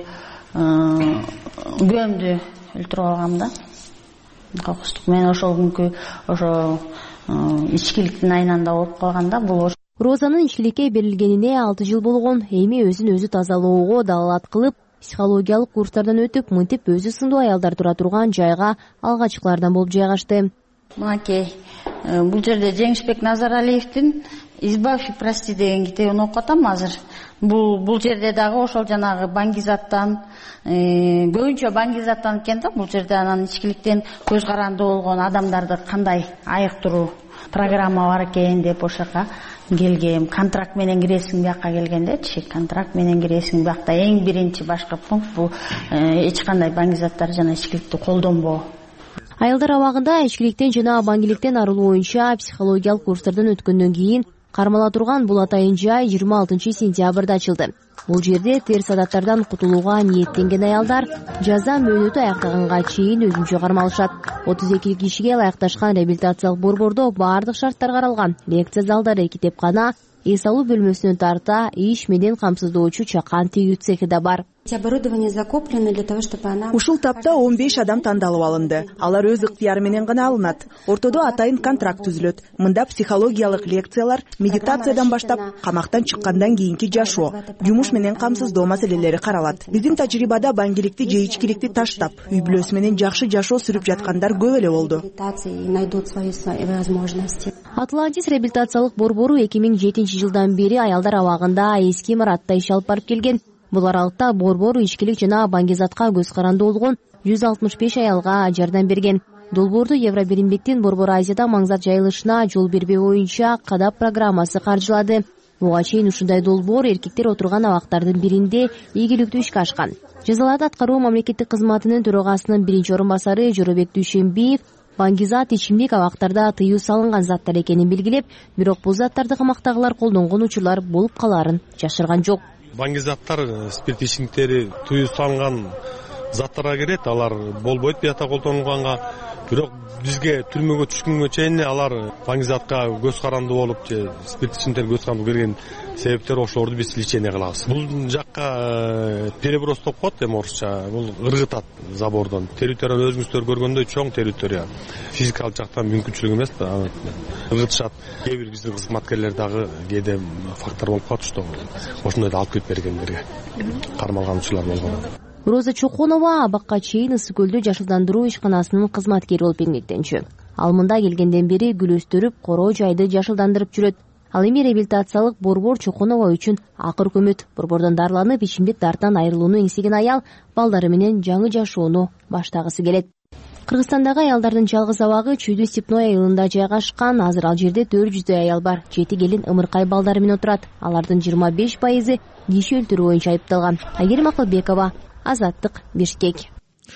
күйөөмдү өлтүрүп алгам да. Кокустук менен ошол күнкү ошо ичкиликтин айнанда болуп калганда бул Розанын ичкиликке берилгенине алты жыл болгон. Эми өзүн өзү тазалоого далалат кылып, психологиялык курстардан өтүп, мынтип өзү сындуу аялдар тура турган жайга алгачкылардан болуп жайгашты. Мынакей, бул жерде Жеңишбек Назаралиевдин «Избавь и прости» деген китебин окуп атам азыр. Бул бул жерде дагы ошол жанагы баңгизаттан, көбүнчө баңгизаттан экен да. Бул жерде анан ичкиликтен көз каранды болгон адамдарды кандай айыктыруу программа бар экен деп ошока келгем. Контракт менен киресиң бияка келгендечи. Контракт менен киресиң биякта эң биринчи башкы пункт бул эч кандай баңгизаттар жана ичкиликти колдонбоо. Аялдар абагында ичкиликтен жана баңгиликтен арылуу боюнча психологиялык курстардан өткөндөн кийин кармала турган бул атайын жай жыйырма алтынчы сентябрда ачылды. Бул жерде терс адаттардан кутулууга ниеттенген аялдар жаза мөөнөтү аяктаганга чейин өзүнчө кармалышат. отуз эки кишиге ылайыкташкан реабилитациялык борбордо баардык шарттар каралган. Лекция залдары, китепкана, эс алуу бөлмөсүнөн тарта иш менен камсыздоочу чакан тигүү цехи да бар. Ушул тапта он беш адам тандалып алынды. Алар өз ыктыяры менен гана алынат. Ортодо атайын контракт түзүлөт. Мында психологиялык лекциялар, медитациядан баштап, камактан чыккандан кийинки жашоо, жумуш менен камсыздоо маселелери каралат. Биздин тажрыйбада баңгиликти же ичкиликти таштап, үй бүлөсү менен жакшы жашоо сүрүп жаткандар көп эле болду. Атлантис реабилитациялык борбору эки миң жетинчи жылдан бери аялдар абагында эски имаратта иш алып барып келген. Бул аралыкта борбор ичкилик жана баңгизатка көз каранды болгон жүз алтымыш беш аялга жардам берген. Долбоорду Евробиримдиктин Борбор Азияда маңзат жайылышына жол бербөө боюнча кадап программасы каржылады. Буга чейин ушундай долбоор эркектер отурган абактардын биринде ийгиликтүү ишке ашкан. Жазаларды аткаруу мамлекеттик кызматынын төрагасынын биринчи орун басары Жоробек Дүйшөнбиев баңгизат ичимдик абактарда тыюу салынган заттар экенин белгилеп, бирок бул заттарды камактагылар колдонгон учурлар болуп калаарын жашырган жок. Баңгизаттар, спирт ичимдиктери тыюу салынган заттарга кирет, алар болбойт биякта колдонулганга. Бирок бизге түрмөгө түшкөнгө чейин алар баңгизатка көз каранды болуп же спирт ичимдиктер көз каранды берген себептер ошолорду биз лечение кылабыз. Бул жакка переброс деп коет эми орусча, бул ыргытат забордон. Территорияны өзүңүздөр көргөндөй чоң территория. Физикалык жактан мүмкүнчүлүк эмес да, ыргытышат. Кээ бир биздин кызматкерлер дагы кээде фактор болуп калат, что ошондой алып келип бергендерге кармалган учурлар болгон. Роза Чоконова абакка чейин Ысык көлдө жашылдандыруу ишканасынын кызматкери болуп эмгектенчү. Ал мында келгенден бери гүл өстүрүп, короо жайды жашылдандырып жүрөт. Ал эми реабилитациялык борбор Чоконова үчүн акыр көмөт. Борбордон дарыланып, ичимдик дарттан айрылууну эңсеген аял балдары менен жаңы жашоону баштагысы келет. Кыргызстандагы аялдардын жалгыз абагы Чүйдү Степной айылында жайгашкан. Азыр ал жерде төрт жүздөй аял бар. Жети келин ымыркай балдары менен отурат. Алардын жыйырма беш пайызы киши өлтүрүү боюнча айыпталган. Айгерим Макулбекова, Азаттык, Бишкек.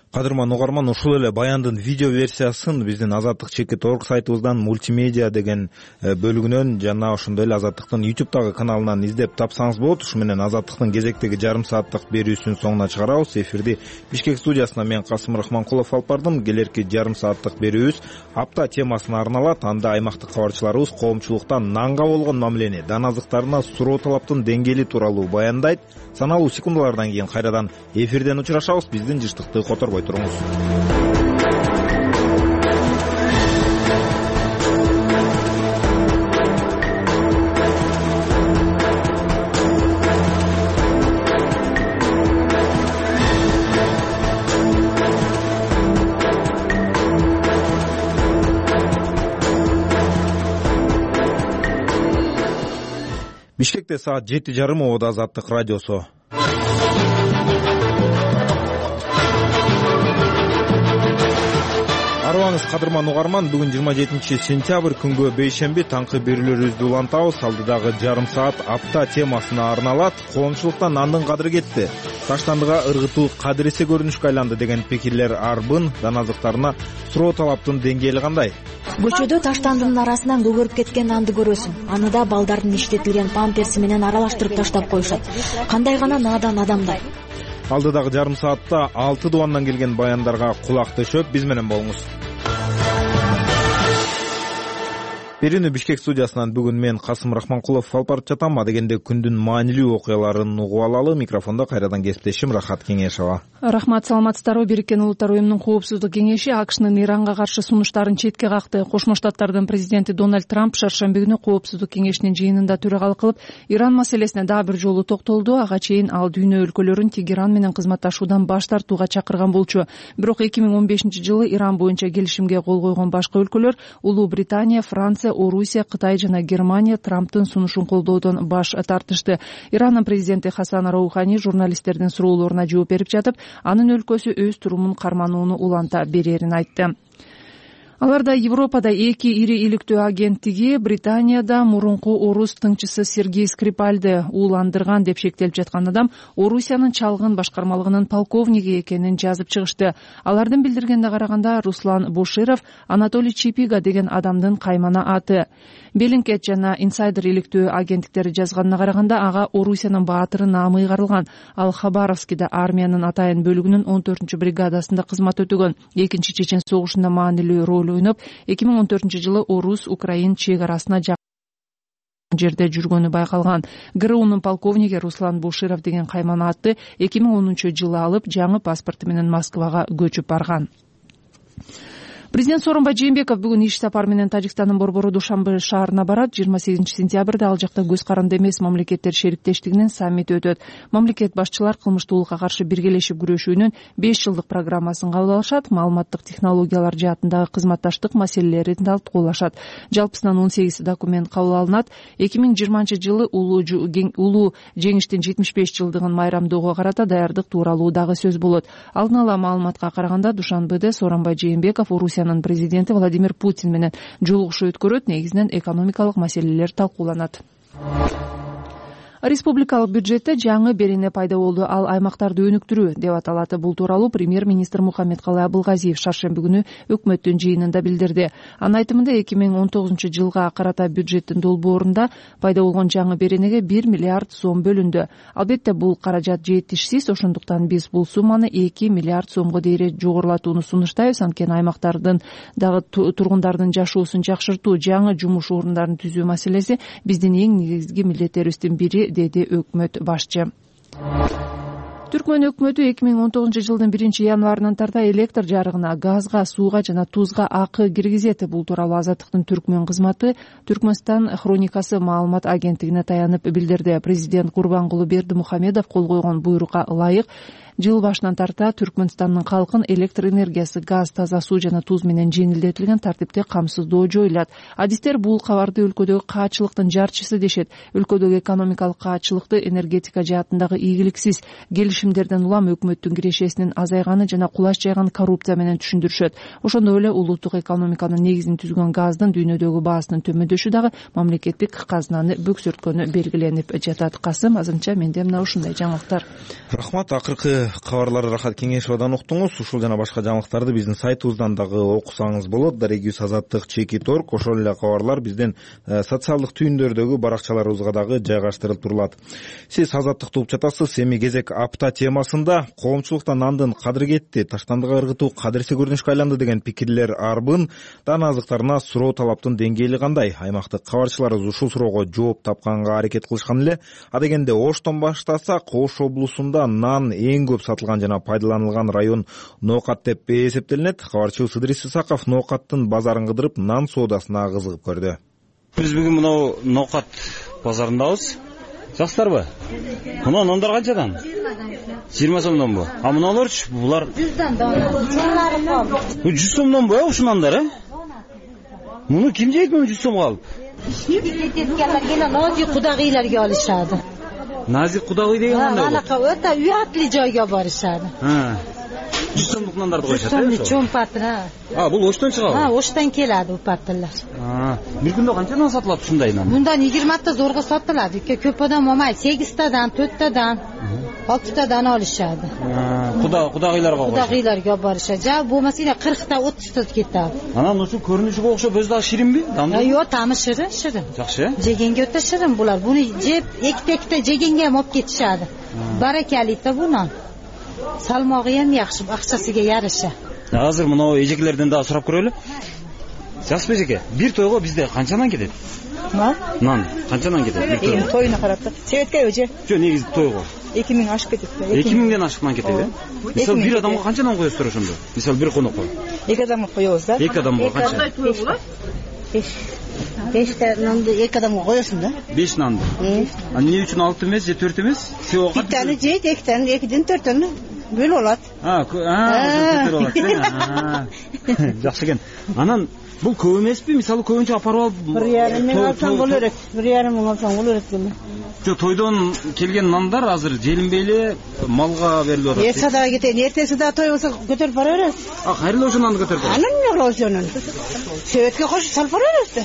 кадырман угарман, ушул эле баяндын видео версиясын биздин Азаттык чекит орг сайтыбыздан мультимедиа деген бөлүгүнөн жана ошондой эле Азаттыктын ютубтагы каналынан издеп тапсаңыз болот. Ушу менен Азаттыктын кезектеги жарым сааттык берүүсүнүн соңуна чыгарабыз. Эфирди Бишкек студиясынан мен Касым Рахманкулов алып бардым. Келерки жарым сааттык берүүбүз апта темасына арналат. Анда аймактык кабарчыларыбыз коомчулукта нанга болгон мамилени, дан азыктарына суроо талаптын деңгээли тууралуу баяндайт. Саналуу секундалардан кийин кайрадан эфирден учурашабыз. Биздин жыштыкты которбой туруңуз. Бишкекте саат жети жарым, Обода Азаттык радиосу. Арыбаңыз кадырман угарман, бүгүн жыйырма жетинчи сентябрь күнгө бейшемби таңкы берүүлөрүбүздү улантабыз. Алдыдагы жарым саат апта темасына арналат. Коомчулукта нандын кадыры кетти, таштандыга ыргытуу кадыресе көрүнүшкө айланды деген пикирлер арбын. Дан азыктарына суроо талаптын деңгээли кандай? Көчөдө таштандынын арасынан көгөрүп кеткен нанды көрөсүң. Аны да балдардын иштетилген памперси менен аралаштырып таштап коюшат. Кандай гана надан адамдар. Алдыдагы жарым саатта алты дубандан келген баяндарга кулак төшөп, биз менен болуңуз. Берүүнү Бишкек студиясынан бүгүн мен Касым Рахманкулов алып барып жатам. Адегенде күндүн маанилүү окуяларын угуп алалы. Микрофондо кайрадан кесиптешим Рахат Кеңешова. Рахмат, саламатсыздарбы. Бириккен Улуттар уюмунун коопсуздук кеңеши АКШнын Иранга каршы сунуштарын четке какты. Кошмо Штаттардын президенти Дональд Трамп шаршемби күнү коопсуздук кеңешинин жыйынында төрагалык кылып, Иран маселесине дагы бир жолу токтолду. Ага чейин ал дүйнө өлкөлөрүн Тегеран менен кызматташуудан баш тартууга чакырган болчу. Бирок эки миң он бешинчи жылы Иран боюнча келишимге кол койгон башка өлкөлөр Улуу Британия, Франция, Орусия, Кытай жана Германия Трамптын сунушун колдоодон баш тартышты. Ирандын президенти Хасан Роухани журналисттердин суроолоруна жооп берип жатып, анын өлкөсү өз турумун карманууну уланта берерин айтты. Аларда Европада эки ири иликтөө агенттиги Британияда мурунку орус тыңчысы Сергей Скрипальды ууландырган деп шектелип жаткан адам Орусиянын чалгын башкармалыгынын полковниги экенин жазып чыгышты. Алардын билдиргенине караганда Руслан Буширов Анатолий Чипига деген адамдын каймана аты. Белинкет жана инсайдер иликтөө агенттиктери жазганына караганда ага Орусиянын баатыры наамы ыйгарылган. Ал Хабаровскиде армиянын атайын бөлүгүнүн он төртүнчү бригадасында кызмат өтөгөн. Экинчи чечен согушунда маанилүү роль ойноп, эки миң он төртүнчү жылы Орус-Украин чек арасына жакын жерде жүргөнү байкалган. ГРУнун полковниги Руслан Буширов деген каймана атты эки миң онунчу жылы алып, жаңы паспорту менен Москвага көчүп барган. Президент Сооронбай Жээнбеков бүгүн иш сапары менен Тажикстандын борбору Душанбе шаарына барат. жыйырма сегизинчи сентябрда ал жакта көз каранды эмес мамлекеттер шериктештигинин саммити өтөт. Мамлекет башчылар кылмыштуулукка каршы биргелешип күрөшүүнүн беш жылдык программасын кабыл алышат, маалыматтык технологиялар жаатындагы кызматташтык маселелерин талкуулашат. Жалпысынан он сегиз документ кабыл алынат. эки миң жыйырманчы жылы улуу жеңиштин жетимиш беш жылдыгын майрамдоого карата даярдык тууралуу дагы сөз болот. Алдын ала маалыматка караганда Душанбеде Сооронбай Жээнбеков Орусиянын президенти Владимир Путин менен жолугушуу өткөрөт. Негизинен экономикалык маселелер талкууланат. Республикалык бюджетте жаңы берене пайда болду. Ал аймактарды өнүктүрүү деп аталат. Бул тууралуу премьер-министр Мухаммедкалый Абылгазиев шаршемби күнү өкмөттүн жыйынында билдирди. Анын айтымында эки миң он тогузунчу жылга карата бюджеттин долбоорунда пайда болгон жаңы беренеге бир миллиард сом бөлүндү. Албетте бул каражат жетишсиз, ошондуктан биз бул сумманы эки миллиард сомго дейре жогорулатууну сунуштайбыз. Анткени аймактардын дагы тургундардын жашоосун жакшыртуу, жаңы жумуш орундарын түзүү маселеси биздин эң негизги милдеттерибиздин бири, деди өкмөт башчы. Түркмөн өкмөтү эки миң он тогузунчу жылдын биринчи январынан тарта электр жарыгына, газга, сууга жана тузга акы киргизет. Бул тууралуу Азаттыктын Түркмөн кызматы Түркмөнстан хроникасы маалымат агенттигине таянып билдирди. Президент Курбангулы Бердимухамедов кол койгон буйрукка ылайык жыл башынан тарта Түркмөнстандын калкын электр энергиясы, газ, таза суу жана туз менен жеңилдетилген тартипте камсыздоо жоюлат. Адистер бул кабарды өлкөдөгү каачылыктын жарчысы дешет. Өлкөдөгү экономикалык каачылыкты энергетика жаатындагы ийгиликсиз келишимдерден улам өкмөттүн кирешесинин азайганы жана кулаш жайган коррупция менен түшүндүрүшөт. Ошондой эле улуттук экономиканын негизин түзгөн газдын дүйнөдөгү баасынын төмөндөшү дагы мамлекеттик казнаны бөксөрткөнү белгиленип жатат. Касым, азырынча менде мына ушундай жаңылыктар. Рахмат. Акыркы кабарларды Рахат Кеңешовадан уктуңуз. Ушул жана башка жаңылыктарды биздин сайтыбыздан дагы окусаңыз болот. Дарегиз Азаттык чекит точка орг. Ошол эле кабарлар биздин социалдык түйүндөрдөгү баракчаларыбызга дагы жайгаштырылып турулат. Сиз Азаттыкты угуп жатасыз. Эми кезек апта темасында коомчулукта нандын кадыры кетти, таштандыга ыргытуу кадырсиз көрүнүшкө айланды деген пикирлер арбын. Дан азыктарына суроо талаптын деңгээли кандай? Аймактык кабарчыларыбыз ушул суроого жооп тапканга аракет кылышкан эле. Адегенде Оштон баштасак, Ош облусунда нан эң көп сатылган жана пайдаланылган район Ноокат деп эсептелинет. Кабарчыбыз Ыдрис Исаков Ноокаттын базарын кыдырып, нан соодасына кызыгып көрдү. Биз бүгүн мынау Ноокат базарындабыз. Жакшысыздарбы? Мына нандар канчадан? жыйырма сомдонбу? А мыналарчы? Булар жүздөн. Бу жүз сомдонбу э ушул нандар, э? Муну ким жейт муну жүз сомго алып? Nazik qudag'iylarga olishadi. Nazik qudag'iy degan qanday bo'ladi? Anaqa o'ta uyatli joyga borishadi. Ha. жүз сомдук нандарды коюшат, э? жүз сомдук cho'mpatni. Ha, bu Oshdan chiqadi. Ha, Oshdan keladi bu patillar. Ha, bir kunda qancha non sotiladi shunday nan? Bundan yigirma ta zo'rg'a sotiladi. Ko'p odam olmaydi. sakkiz tadan, to'rt tadan, olti tadan olishadi. Ha, quda qudag'iylarga qo'yishadi. Qudag'iylarga borishadi. Ja, bo'lmasa qirq ta, o'ttiz ta ketadi. Ana shu ko'rinishiga o'xshab o'zida shirinmi? Yo'q, ta'mi shirin, shirin. Yaxshi. Jeganga o'ta shirin bular. Buni jeb ekkita-ekkita jeganga ham olib ketishadi. Barakalita bu non. Salmog'i ham yaxshi, aqchasiga yarasha. Hozir mana ejeklardan da so'rab ko'raylik. Jasbek aka, bir to'yga bizda qancha non ketadi? Non? Non, qancha non ketadi? Bir to'yga. To'yni qarab tur. Sevetga o'zi. Yo'q, negiz to'yga. ikki ming oshib ketadi. ikki ming dan oshiq non ketadi. Misol bir odamga qancha non qo'yasiz o'shanda? Misol bir qo'noqqa. ikki odamga qo'yamiz-da. ikki odamga qancha? besh besh ta nonni ikki odamga qo'yasizda. besh nonni. Ha, nima uchun olti emas, to'rt emas? Bittani jeyt, ikkitani, ikkidan to'rtani bo'l oladi. Ha, ha, to'rt oladi. Yaxshi ekan. Anan bu ko'p emasmi? Misol ko'pincha aparib olib bir yarim ming olsam bo'laveradi. bir yarim ming olsam bo'laveradi buni. Shu to'ydan kelgan nonlar hozir jelinbeyli malga berilib o'tadi. Ertasiga ketadi. Ertasiga to'y bo'lsa ko'tarib boraverasiz. Ha, xayrli o'sha nonni ko'tarib. Anan yo'qolsin. Sevetga qo'shib salib boraverasiz.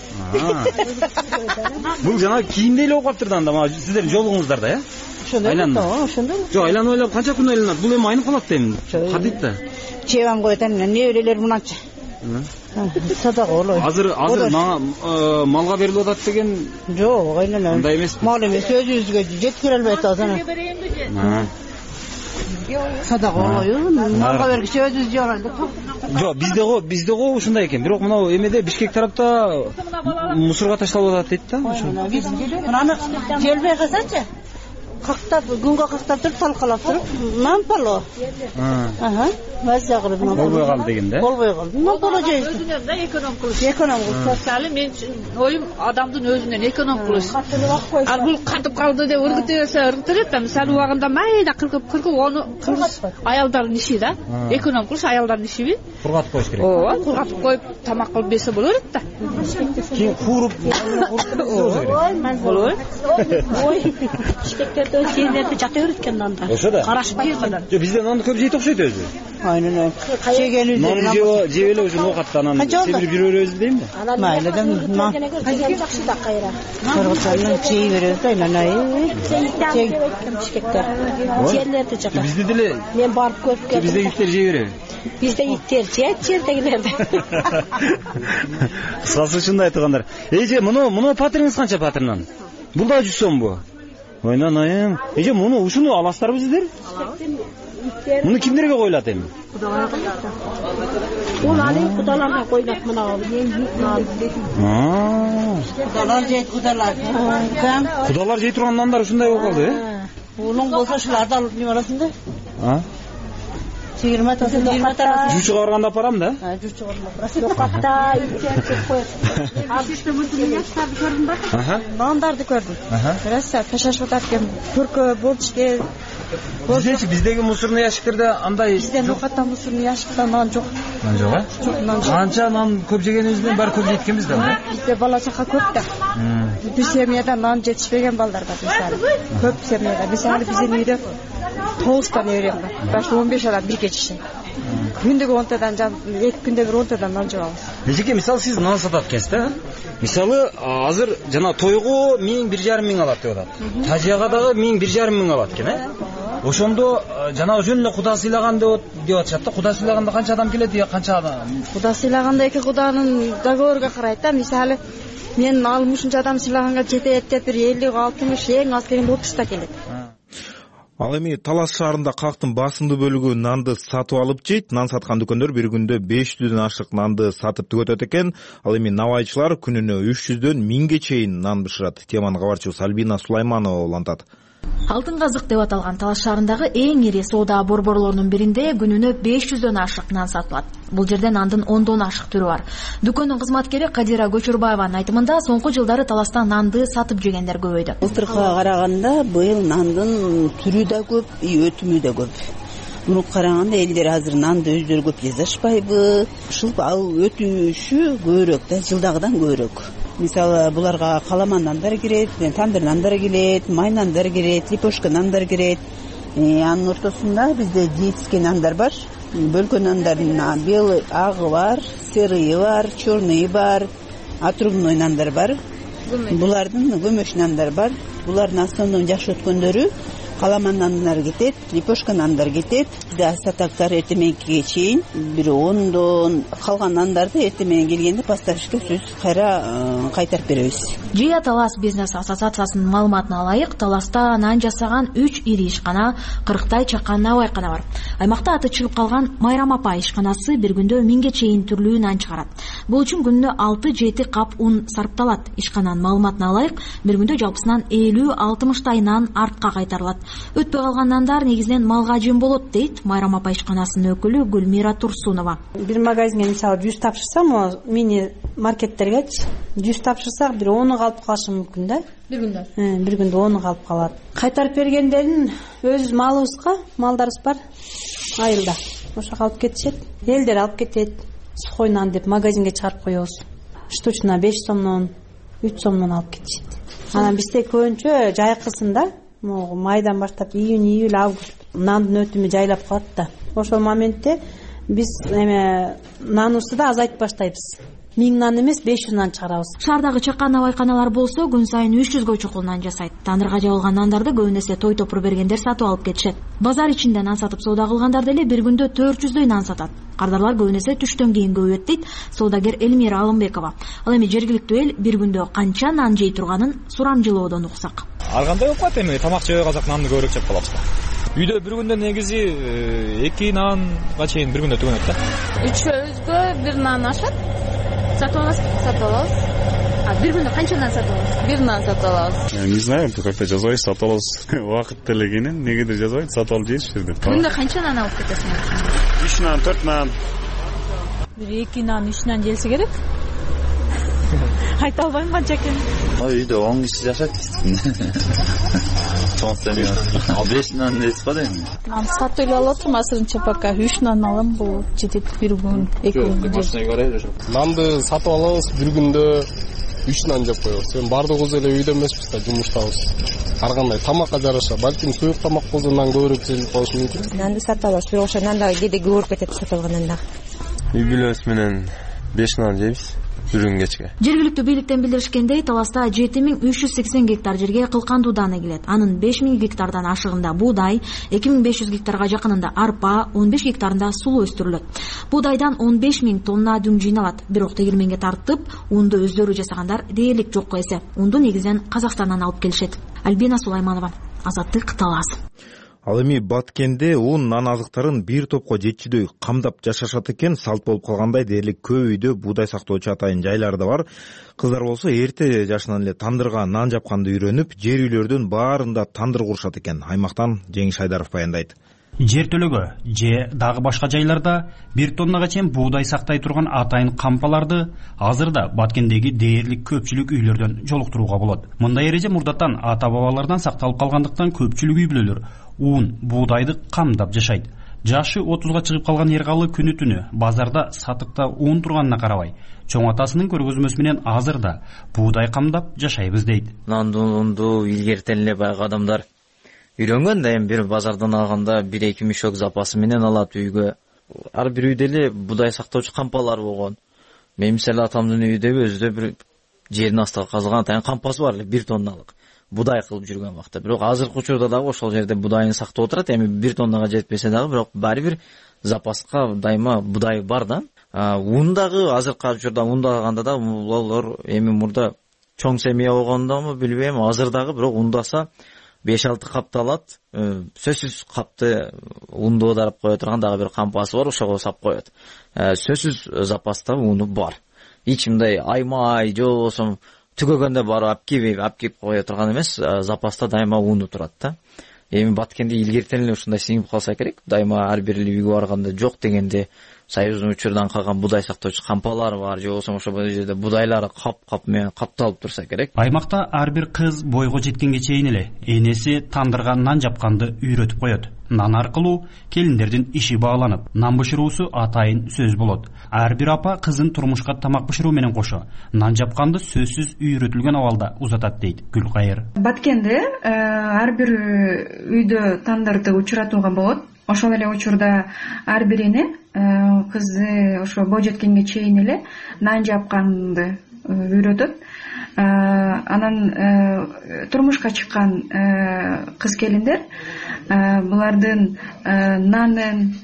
Bu jana kiyimdeyli o'qib turganda, mana sizlarning yo'lingizlarda, ya? Shunday. Shunday. Yo'q, aylanib o'ylab qancha kun aylanadi? Bu ham aynib qoladi deyman. Qadidda. Chevam qo'yatan, nevrelar bunancha. Sadaqa o'loy. Hozir hozir malga berilib o'tadi degan. Yo'q, aylanadi. Unday emas. Mol emas, o'zingizga yetkazib olmaydi hozir. Ha. Sadaqa o'loy. Malga bergisi o'zingiz yoradi. Yo'q, bizda-ku, bizda-ku shunday ekan. Biroq mana emeda Bishkek tarafda musorga tashlab o'tadi deydi-da. Mana jelbey qilsa-chi? qirqta gunga qirqta turib talqalab turib non palo. Ha. Aha. Mazza qilib non. Qo'l qo'ygan deganda. Qo'l qo'ygan. Non palo joyda. O'zimda ekonom qilish. Ekonom qilish. Sali men o'yim odamning o'zidan ekonom qilish. Al bu qatib qoldi deb o'rgataversa o'rgataradi. Misol vaqtida mayda qirqib qirqib onu qilish ayollarning ishi-da. Ekonom qilish ayollarning ishi. Qurg'atib qo'yish kerak. O, qurg'atib qo'yib tomoq qilib bersa bo'laveradi-da. Keyin qurib bo'ladi. Voy. Bishkekda yerlarda jatavergan nonda. O'shada. Qarashmayman. Yo, bizda nonni ko'p jeydi o'xshaydi o'zi. Aynan aynan. Yegan o'zi. Nonni jeyeli o'zi no'qatdan semirib yuraveradi deymi? Mayli-da. Non. Yaxshi-da qayra. Qirg'izlarning jeyveradi aylanay. Jey bishkekda. Yerlarda jata. Bizda dili. Men borib ko'rib keldim. Bizda itlar jeyveradi. Bizda itlar jey, yerdagilarda. Qisqasi shunday aytganlar. Eje, buni, buni patringiz qancha patrindan? Bunda жүз сом bu. Oynanayım. Eje, buni ушуну аласыздар bizler? Buni kimlerге qo'yiladi endi? Ularni qudalarga qo'yiladi mana men Ha. Qudalar jey qudalar. Kam. Qudalar jey turgan nonlar shunday bo'lib qoldi. Uning bo'lsa shulardan olib nimalasida? Ha? yigirma ta yigirma ta Juch chiqarganda aparam-da. Ha, juch chiqarganda. Yo'qotda ikki qo'yib. Abishda buni yaxshilab ko'rdimda. Aha. Nonlarni ko'rdim. Aha. Rosa tashashib o'tgan turk bo'lishga Bizdechi bizdagi musorni yashiklarda anday bizda no'xatdan musorni yashikda non yo'q. Non yo'q-a? Yo'q, non yo'q. Qancha non ko'p yeganingizdan bari ko'p yetgan bizda. Bizda bola chaqa ko'pda. Bir semiyada non yetishmagan bolalar bor bizda. Ko'p semiyada. Misol bizning uyda to'qson yeyapman. Bash o'n besh odam bir kechishdi. Kundaga o'n tadan, ikki kunda bir o'n tadan non javob. Nechiki misol siz non sotayotgansizda, misoli hozir jana to'yg'u ming bir yarim ming oladi deyapti. Tajiyag'adagi ming bir yarim ming oladi ekan-a? ошондо жанагы жөн эле куда сыйлаган деп атышат да. Куда сыйлаганда канча адам келет, канча адам? Куда сыйлаганда эки куданын договорго карайт да. Мисалы мен алтымыш адам сыйлаганга жетет деп бир элүү алтымыш эң аз келгенде отузда келет. Ал эми Талас шаарында калктын басымдуу бөлүгү нанды сатып алып жейт. Нан саткан дүкөндөр бир күндө беш жүздөн ашык нанды сатып түгөтөт экен. Ал эми набайчылар күнүнө үч жүздөн миңге чейин нан бышырат. Теманын кабарчыбыз Альбина Сулайманова улантат. Алтын казык деп аталган Талас шаарындагы эң ири соода борборлорунун биринде күнүнө беш жүздөн ашык нан сатылат. Бул жерде нандын ондон ашык түрү бар. Дүкөндүн кызматкери Кадира Көчөрбаеванын айтымында соңку жылдары Таласта нанды сатып жегендер көбөйдү. Былтыркыга караганда быйыл нандын түрү да көп, өтүмү да көп. Муну караганда элдер азыр нанды өздөрү көп жасашпайбы. Ушул ал өтүшү көбүрөөк да, жылдагыдан көбүрөөк. Мисалы буларга каламан нандар кирет, тандыр нандар келет, май нандар келет, лепешка нандар келет. Анын ортосунда бизде диетский нандар бар. Бөлкө нандардын белый агы бар, серый бар, черный бар, отрубной нандар бар. Булардын көмөш нандар бар. Булардын основной жакшы өткөндөрү каламан нандар кетет, лепешка нандар кетет. Бизде сатактар эртең мененге чейин бир ондон калган нандарды эртең менен келгенде поставщикке сөз кайра кайтарып беребиз. Жия Талас бизнес ассоциациясынын маалыматына алайык, Таласта нан жасаган үч ири ишкана, кырктай чакан набайкана бар. Аймакта аты чыгып калган Майрам апа ишканасы бир күндө миңге чейин түрлүү нан чыгарат. Бул үчүн күнүнө алты жети кап ун сарпталат. Ишкананын маалыматына алайык, бир күндө жалпысынан элүү алтымыштай нан артка кайтарылат. Өтпөй калган нандар негизинен малга жем болот дейт Майрам апа ишканасынын өкүлү Гүлмира Турсунова. Бир магазинге мисалы жүз тапшырсам, мини маркеттерге жүз тапшырсак бир оны калып калышы мүмкүн да. Бир күндө. Бир күндө оны калып калат. Кайтарып бергендерин өз малыбызга, малдарыбыз бар айылда. Ошо калып кетишет. Элдер алып кетет. Сухой нан деп магазинге чыгарып коебуз. Штучна беш сомдон, үч сомдон алып кетишет. Анан бизде көбүнчө жайкысында майдан баштап июнь, июль, август нандын өтүмү жайлап калат да. Ошол моментте биз эме наныбызды да азайтып баштайбыз. миң нан эмес беш жүз нан чыгарабыз. Шаардагы чакан набайканалар болсо күн сайын үч жүзгө чукул нан жасайт. Тандырга жабылган нандарды көбүнесе той топур бергендер сатып алып кетишет. Базар ичинде нан сатып соода кылгандар деле бир күндө төрт жүздөй нан сатат. Кардарлар көбүнесе түштөн кийин көбөйөт дейт соодагер Элмира Алымбекова. Ал эми жергиликтүү эл бир күндө канча нан жей турганын сурамжылоодон уксак. Ар кандай болуп калат эми тамак жебей калсак нанды көбүрөөк жеп калабыз да. Үйдө бир күндө негизи эки нанга чейин бир күндө түгөнөт да. Үчөөбүзгө бир нан ашат. Сатып аласыз? Сатып алабыз. А бир күндө канча нан сатып аласыз? Бир нан сатып алабыз. Не знаю, как-то жазбайбыз, сатып алабыз. Убакыт делегенин негедир жазбайт, сатып алып жейбиз жерде. Күндө канча нан алып кетесиңер? үч нан, төрт нан. Бир эки нан, үч нан желсе керек. Айта албайм канча экенин. Үйдө он киши жашайт. Ал беш нан несі бар эми? Нан сатып эле алып атырмын азырынча пока. үч нан алам, бул жетет бир күн, эки күн. Нанды сатып алабыз, бир күндө үч нан жеп коебуз. Эми бардыгыбыз эле үйдө эмеспиз да, жумуштабыз. Ар кандай тамакка жараша, балким суюк тамак болсо нан көбүрөөк жеп калышы мүмкүн. Нанды сатып алабыз, бирок ошо нан дагы кээде көбүрөөк кетет сатып алгандан дагы. Үй бүлөбүз менен беш нан жейбиз. Жергиликтүү бийликтен билдиришкендей, Таласта жети миң үч жүз сексен гектар жерге кылкандуу даана келет. Анын беш миң гектардан ашыгында буудай, эки миң беш жүз гектарга жакынында арпа, он беш гектарында сулуу өстүрүлөт. Буудайдан он беш миң тонна дүң жыйналат. Бирок тегирменге тартып, унду өздөрү жасагандар дээрлик жокко эсе. Унду негизинен Казакстандан алып келишет. Альбина Сулайманова, Азаттык, Талас. Ал эми Баткенде ун нан азыктарын бир топко жетчүдөй камдап жашашат экен. Салт болуп калгандай дээрлик көп үйдө буудай сактоочу атайын жайлар да бар. Кыздар болсо эрте жашынан эле тандырга нан жапканды үйрөнүп, жер үйлөрдүн баарында тандыр курушат экен. Аймактан Жеңиш Айдаров баяндайт. Жер төлөгө же дагы башка жайларда бир тоннага чейин буудай сактай турган атайын кампаларды азырда Баткендеги дээрлик көпчүлүк үйлөрдөн жолуктурууга болот. Мындай эреже мурдаттан ата-бабалардан сакталып калгандыктан көпчүлүк үй бүлөлөр ун, буудайды камдап жашайт. Жашы отузга чыгып калган Эргалы күнү түнү базарда сатыкта ун турганына карабай, чоң атасынын көргөзмөсү менен азырда буудай камдап жашайбыз дейт. Нанду унду илгертен эле баягы адамдар үйрөнгөн да, эми бир базардан алганда бир эки мешок запасы менен алат үйгө. Ар бир үйдө эле буудай сактоочу кампалар болгон. Мен мисалы атамдын үйүндө өзүдө бир жердин астыга казылган атайын кампасы бар эле, бир тонналык будай кылып жүргөн убакта. Бирок азыркы учурда дагы ошол жерде будайын сактап отурат. Эми бир тоннага жетпесе дагы, бирок баары бир запаска дайыма будай бар да. Ун дагы азыркы учурда ундаганда да булар эми мурда чоң семья болгондому билбейм, азыр дагы бирок ундаса беш алты капты алат. Сөзсүз капты унду оодарып кое турган дагы бир кампасы бар, ошого сап коет. Сөзсүз запаста уну бар. Эч мындай аймай же болбосо түгөгөндө барып алып келип, алып келип кое турган эмес, запаста дайыма уну турат да. Эми Баткенде илгертен эле ушундай сиңип калса керек. Дайыма ар бир үйгө барганда жок дегенде Союздун учурдан калган будай сактоочу кампалар бар, же болбосо ошол жерде будайлары кап-кап менен капталып турса керек. Аймакта ар бир кыз бойго жеткенге чейин эле энеси тандырга нан жапканды үйрөтүп коет. Нан аркылуу келиндердин иши бааланып, нан бышыруусу атайын сөз болот. Ар бир апа кызын турмушка тамак бышыруу менен кошо нан жапканды сөзсүз үйрөтүлгөн абалда узатат дейт Гүлкайыр. Баткенде ар бир үйдө тандырды учуратууга болот. Ошол эле учурда ар бир эне кызы ошо бой жеткенге чейин эле нан жапканды үйрөтөт. Анан турмушка чыккан кыз келиндер булардын нанын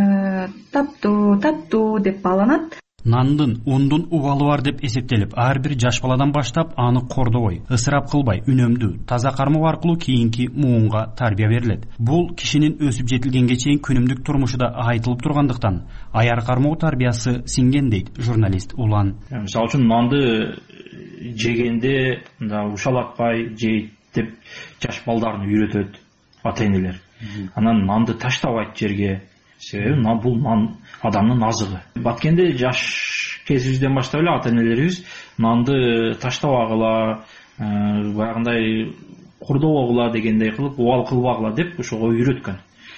таптуу, таттуу деп бааланат. Нандын, ундун убалы бар деп эсептелип, ар бир жаш баладан баштап аны кордобой, ысырап кылбай, үнөмдүү, таза кармоо аркылуу кийинки муунга тарбия берилет. Бул кишинин өсүп жетилгенге чейин күнүмдүк турмушуда айтылып тургандыктан, аяр кармоо тарбиясы сиңген дейт журналист Улан. Мисалы үчүн нанды жегенде ушалатпай жейт деп жаш балдарын үйрөтөт ата-энелер. Анан нанды таштабайт жерге. Себеби бул нан адамдын азыгы. Баткенде жаш кезибизден баштап эле ата-энелерибиз нанды таштабагыла, баягындай курдобогула дегендей кылып, убал кылбагыла деп ошого үйрөткөн.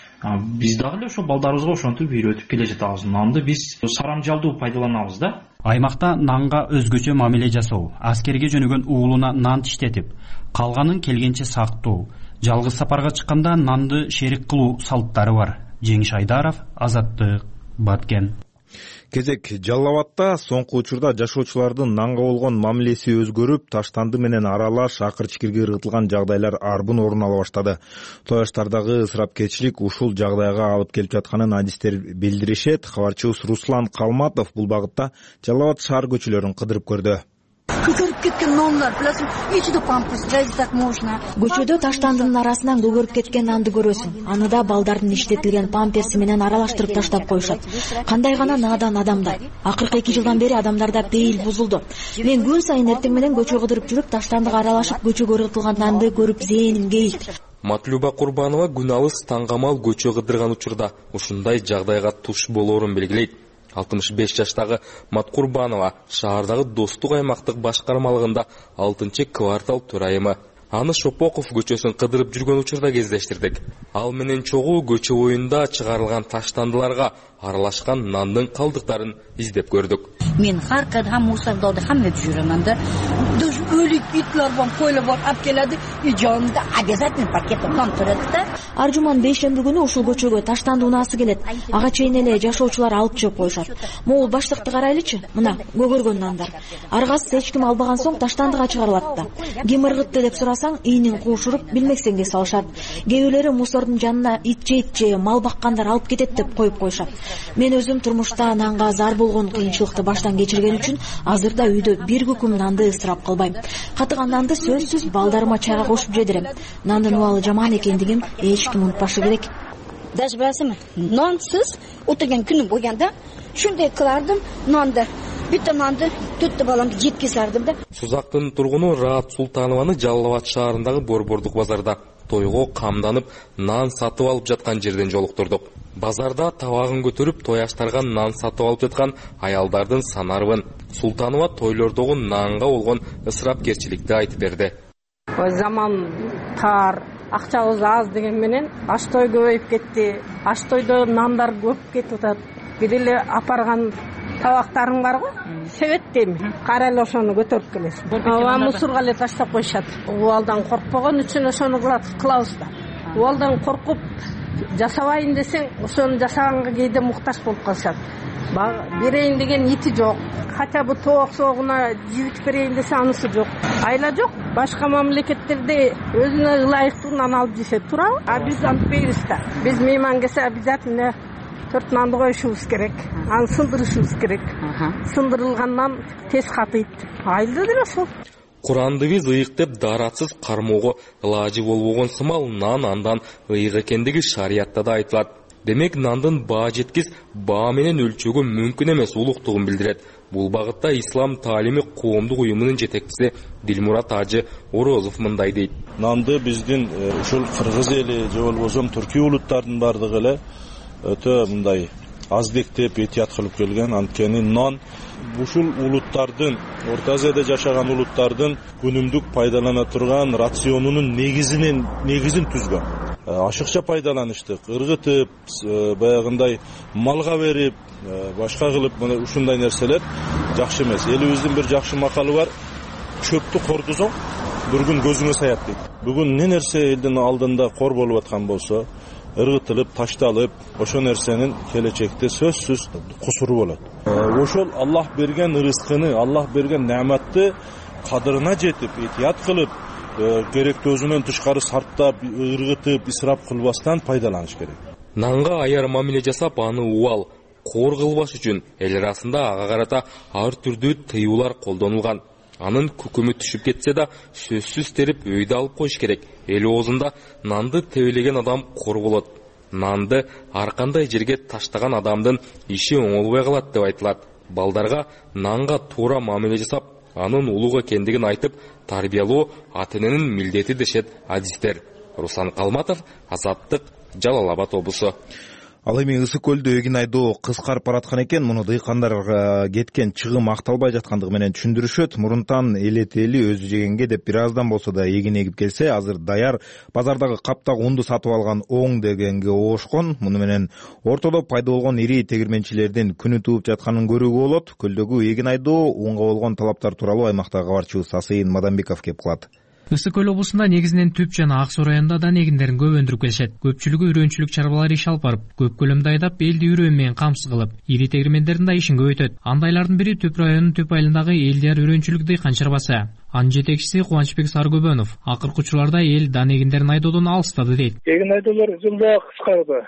Биз дагы эле ошо балдарыбызга ошентип үйрөтүп келе жатабыз. Нанды биз сарамжалдуу пайдаланабыз да. Аймакта нанга өзгөчө мамиле жасоо, аскерге жөнөгөн уулуна нан тиштетип, калганын келгенче сактоо, жалгыз сапарга чыкканда нанды шерик кылуу салттары бар. Жеңиш Айдаров, Азаттык, Баткен. Кезек Жалал Абадта соңку учурда жашоочулардын нанга болгон мамилеси өзгөрүп, таштанды менен аралаш акыр-чикирге ыргытылган жагдайлар арбын орун ала баштады. Тояштардагы ысырапкерчилик ушул жагдайга алып келип жатканын адистер билдиришет. Кабарчыбыз Руслан Калматов бул багытта Жалал Абад шаар көчөлөрүн кыдырып көрдү. Көгөрүп кеткен нандар, билесиң, ичиде памперс жазып так можно. Көчөдө таштандынын арасынан көгөрүп кеткен нанды көрөсүң. Аны да балдардын иштетилген памперси менен аралаштырып таштап коюшат. Кандай гана надан адамдар. Акыркы эки жылдан бери адамдарда бейил бузулду. Мен күн сайын эртең менен көчө кыдырып жүрүп, таштандыга аралашып көчөгө ыргытылган нанды көрүп зээним кейилди. Матлюба Курбанова күн алыс таңгамал көчө кыдырган учурда ушундай жагдайга туш болоорун белгилейт. алтымыш беш жаштагы Мат Курбанова шаардагы Достук аймактык башкармалыгында алтынчы квартал төрайымы. Аны Шопоков көчөсүн кыдырып жүргөн учурда кездештирдик. Ал менен чогуу көчө боюнда чыгарылган таштандыларга аралашкан нандын калдыктарын издеп көрдүк. Мен har кадам мусордоду хамма жүрөмөн да. Душ өлүк итлер бар, койлар бар, алып келди. И жанымда обязательно пакеттен нан турат да. Аржуман бейшемби күнү ушул көчөгө таштанды унаасы келет. Ага чейин эле жашоочулар алып чыгып коюшат. Могул баштыкты карайлычы? Мына көгөргөн нандар. Аргасы эч ким албаган соң таштандыга чыгарылат да. Ким ыргытты деп сурасаң, ийинин куушуруп билмексеңге салышат. Кээбилери мусордун жанына ит жейт же мал баккандар алып кетет деп коюп коюшат. Мен өзүм турмушта нанга зар болгон кыйынчылыкты баштан кечирген үчүн азырда үйдө бир күкүм нанды ысырап кылбайм. Катыган нанды сөзсүз балдарыма чайга кошуп жедирем. Нандын убалы жаман экендигин эч ким унутпашы керек. Даже билесиңби, нансыз отурган күнүм болгондо шундай кылардым, нанды бүтө нанды төрттө баламды жеткизардым да. Сузактын тургуну Раат Султанованы Жалал Абад шаарындагы Борбордук базарда тойго камданып нан сатып алып жаткан жерден жолуктурдук. Базарда табагын көтөрүп тояштарга нан сатып алып жаткан аялдардын санарбын. Султанова тойлордогу нанга болгон ысырапкерчиликти айтып берди. Заман тар, акчабыз аз деген менен аштой көбөйүп кетти. Аштойдо нандар көп кетип атат. Бир эле апарган табактарың бар го? Себет дейм. Кара эле ошону көтөрүп келесиң. Ооба мусорго эле таштап коюшат. Убалдан коркпогон үчүн ошону кылабыз да. Убалдан коркуп жасабайын десең, ошону жасаганга кээде муктаж болуп калышат. берейин деген ити жок, хотя бы тоок соогуна жибитип берейин десе анысы жок. Айла жок. Башка мамлекеттерде өзүнө ылайыктуугунан алып жесе турабы, а биз антпейбиз да. Биз мейман келсе обязательно төрт нанды коюшубуз керек, аны сындырышыбыз керек. Сындырылгандан тез катыйт. Айылда деле ошол. Курандыбыз ыйык деп даратсыз кармоого ылажы болбогон сымал нан андан ыйык экендиги шариятта да айтылат. Демек нандын баа жеткис баа менен өлчөөгө мүмкүн эмес улуктугун билдирет. Бул багытта ислам таалими коомдук уюмунун жетекчиси Дилмурат Ажы Орозов мындай дейт. Нанды биздин ушул кыргыз эли же болбосо түркий улуттардын бардыгы эле өтө мындай аздектеп этият кылып келген. Анткени нан ушул улуттардын, Орто Азияда жашаган улуттардын күнүмдүк пайдалана турган рационунун негизинен негизин түзгөн. Ашыкча пайдаланыштык, ыргытып, баягындай малга берип, башка кылып мына ушундай нерселер жакшы эмес. Элибиздин бир жакшы макалы бар. Чөптү кордусоң, бир күн көзүңө саят дейт. Бүгүн не нерсе элдин алдында кор болуп аткан болсо, ыргытылып, ташталып, ошо нерсенин келечекте сөзсүз кусуру болот. Ошол Аллах берген рызкыны, Аллах берген неаматты кадырына жетип, этият кылып, керектөөсүнөн тышкары сарптап, ыргытып, исрап кылбастан пайдаланыш керек. Нанга аяр мамиле жасап, аны убал, кор кылбаш үчүн эл арасында ага карата ар түрдүү тыюулар колдонулган. Анын күкүмү түшүп кетсе да сөзсүз терип өйдө алып коюш керек. Эл оозунда нанды тебелеген адам кор болот. Нанды ар кандай жерге таштаган адамдын иши оңолбой калат деп айтылат. Балдарга нанга туура мамиле жасап, анын улуг экендигин айтып, тарбиялоо ата-эненин милдети дешет адистер. Руслан Калматов, Азаттык, Жалал Абад облусу. Ал эми Ысык көлдө эгин айдоо кыскарып бараткан экен. Муну дыйкандар кеткен чыгым акталбай жаткандыгы менен түшүндүрүшөт. Мурунтан элетели өзү жегенге деп бир аздан болсо да эгин эгип келсе, азыр даяр базардагы каптак унду сатып алган оң дегенге оошкон. Муну менен ортодо пайда болгон ири тегирменчилердин күнү тууп жатканын көрүүгө болот. Көлдөгү эгин айдоо унга болгон талаптар тууралуу аймактагы кабарчыбыз Асыйын Мадамбеков кеп кылат. Ысык көл облусунда негизинен Түп жана Ак Суу районунда да эгиндерин көп өндүрүп келишет. Көпчүлүгү үрөнчүлүк чарбалар иш алып барып, көп көлөмдө айдап, элди үрөн менен камсыз кылып, ири тегирмендердин да ишин көбөйтөт. Андайлардын бири Түп районунун Түп айылындагы Элдияр үрөнчүлүк дыйкан чарбасы. Анын жетекчиси Кубанычбек Саргөбөнов акыркы учурларда эл дан эгиндерин айдоодон алыстады дейт. Эгин айдоолор жылда кыскарды.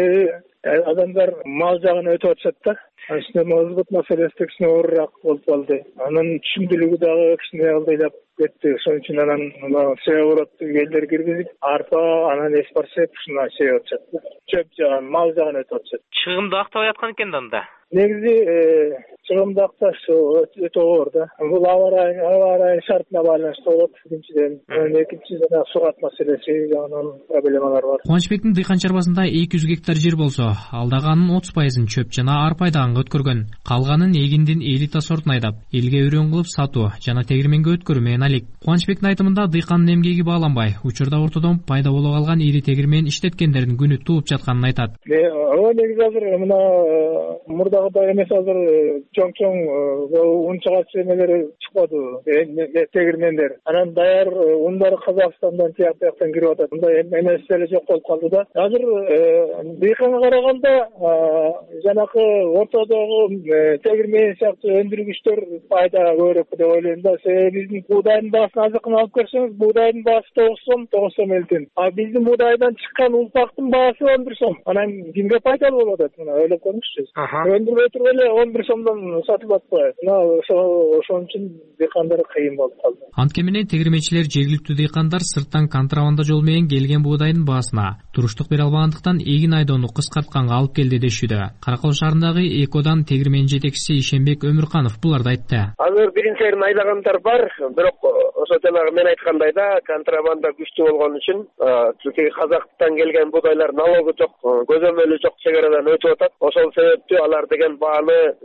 Адамдар мал жагына өтүп атышат да. Ошондо мазбут маселеси кичине оорураак болуп калды. Анын түшүндүлүгү дагы кичине алдайлап кетти. Ошон үчүн анан севорот элдер киргизип, арпа, анан эспарсеп ушуна сееп атышат. Чөп жагын, мал жагын өтүп атышат. Чыгымды актабай аткан экен да анда. Негизи чыгымды акташ өтө оор да. Бул аба райы, аба райы шартына байланыштуу болот. Биринчиден, экинчиден суугат маселеси жагынан проблемалар бар. Кубанычбектин дыйкан чарбасында эки жүз гектар жер болсо, алдагы анын отуз пайызын чөп жана арпа айдаганга өткөргөн. Калганын эгиндин элита сортун айдап, элге үрөн кылып сатуу жана тегирменге өткөрүү менен алек. Кубанычбектин айтымында дыйкандын эмгеги бааланбай, учурда ортодон пайда боло калган ири тегирмен иштеткендердин күнү тууп жатканын айтат. Ооба, негизи азыр мына мурдагыдай эмес, азыр чоң-чоң ун чыгарчы эмелери чыкпады, тегирмендер. Анан даяр ундар Казакстандан тияк тияктан кирип атат. Мындай эмес эле жок болуп калды да. Азыр дыйканга караганда жанакы ортодогу тегирмен сыяктуу өндүргүчтөр пайда көбүрөөк деп ойлойм да. Себеби биздин буудайдын баасын азыркын алып көрсөңүз, буудайдын баасы тогуз сом, тогуз сом элдин. А биздин буудайдан чыккан улпактын баасы он бир сом. Анан кимге пайдалуу болуп атат? Мына ойлоп көрүңүзчү. Өндүрбөй туруп эле он бир сомдон сатылып атпайбы? Мына ошон үчүн дыйкандар кыйын болуп калды. Анткени тегирменчилер жергиликтүү дыйкандар сырттан контрабанда жол менен келген буудайдын баасына туруштук бере албагандыктан эгин айдоону кыскартканга алып келди дешүүдө. Каракол шаарындагы Экодан тегирмен жетекчиси Ишенбек Өмүрканов буларды айтты. Азыр биринчилерин айдагандар бар, бирок ошо жанагы мен айткандай да, контрабанда күчтүү болгон үчүн тиги Казактан келген буудайлар налогу жок, көзөмөлү жок чек арадан өтүп атат. Ошол себептүү алар деген бааны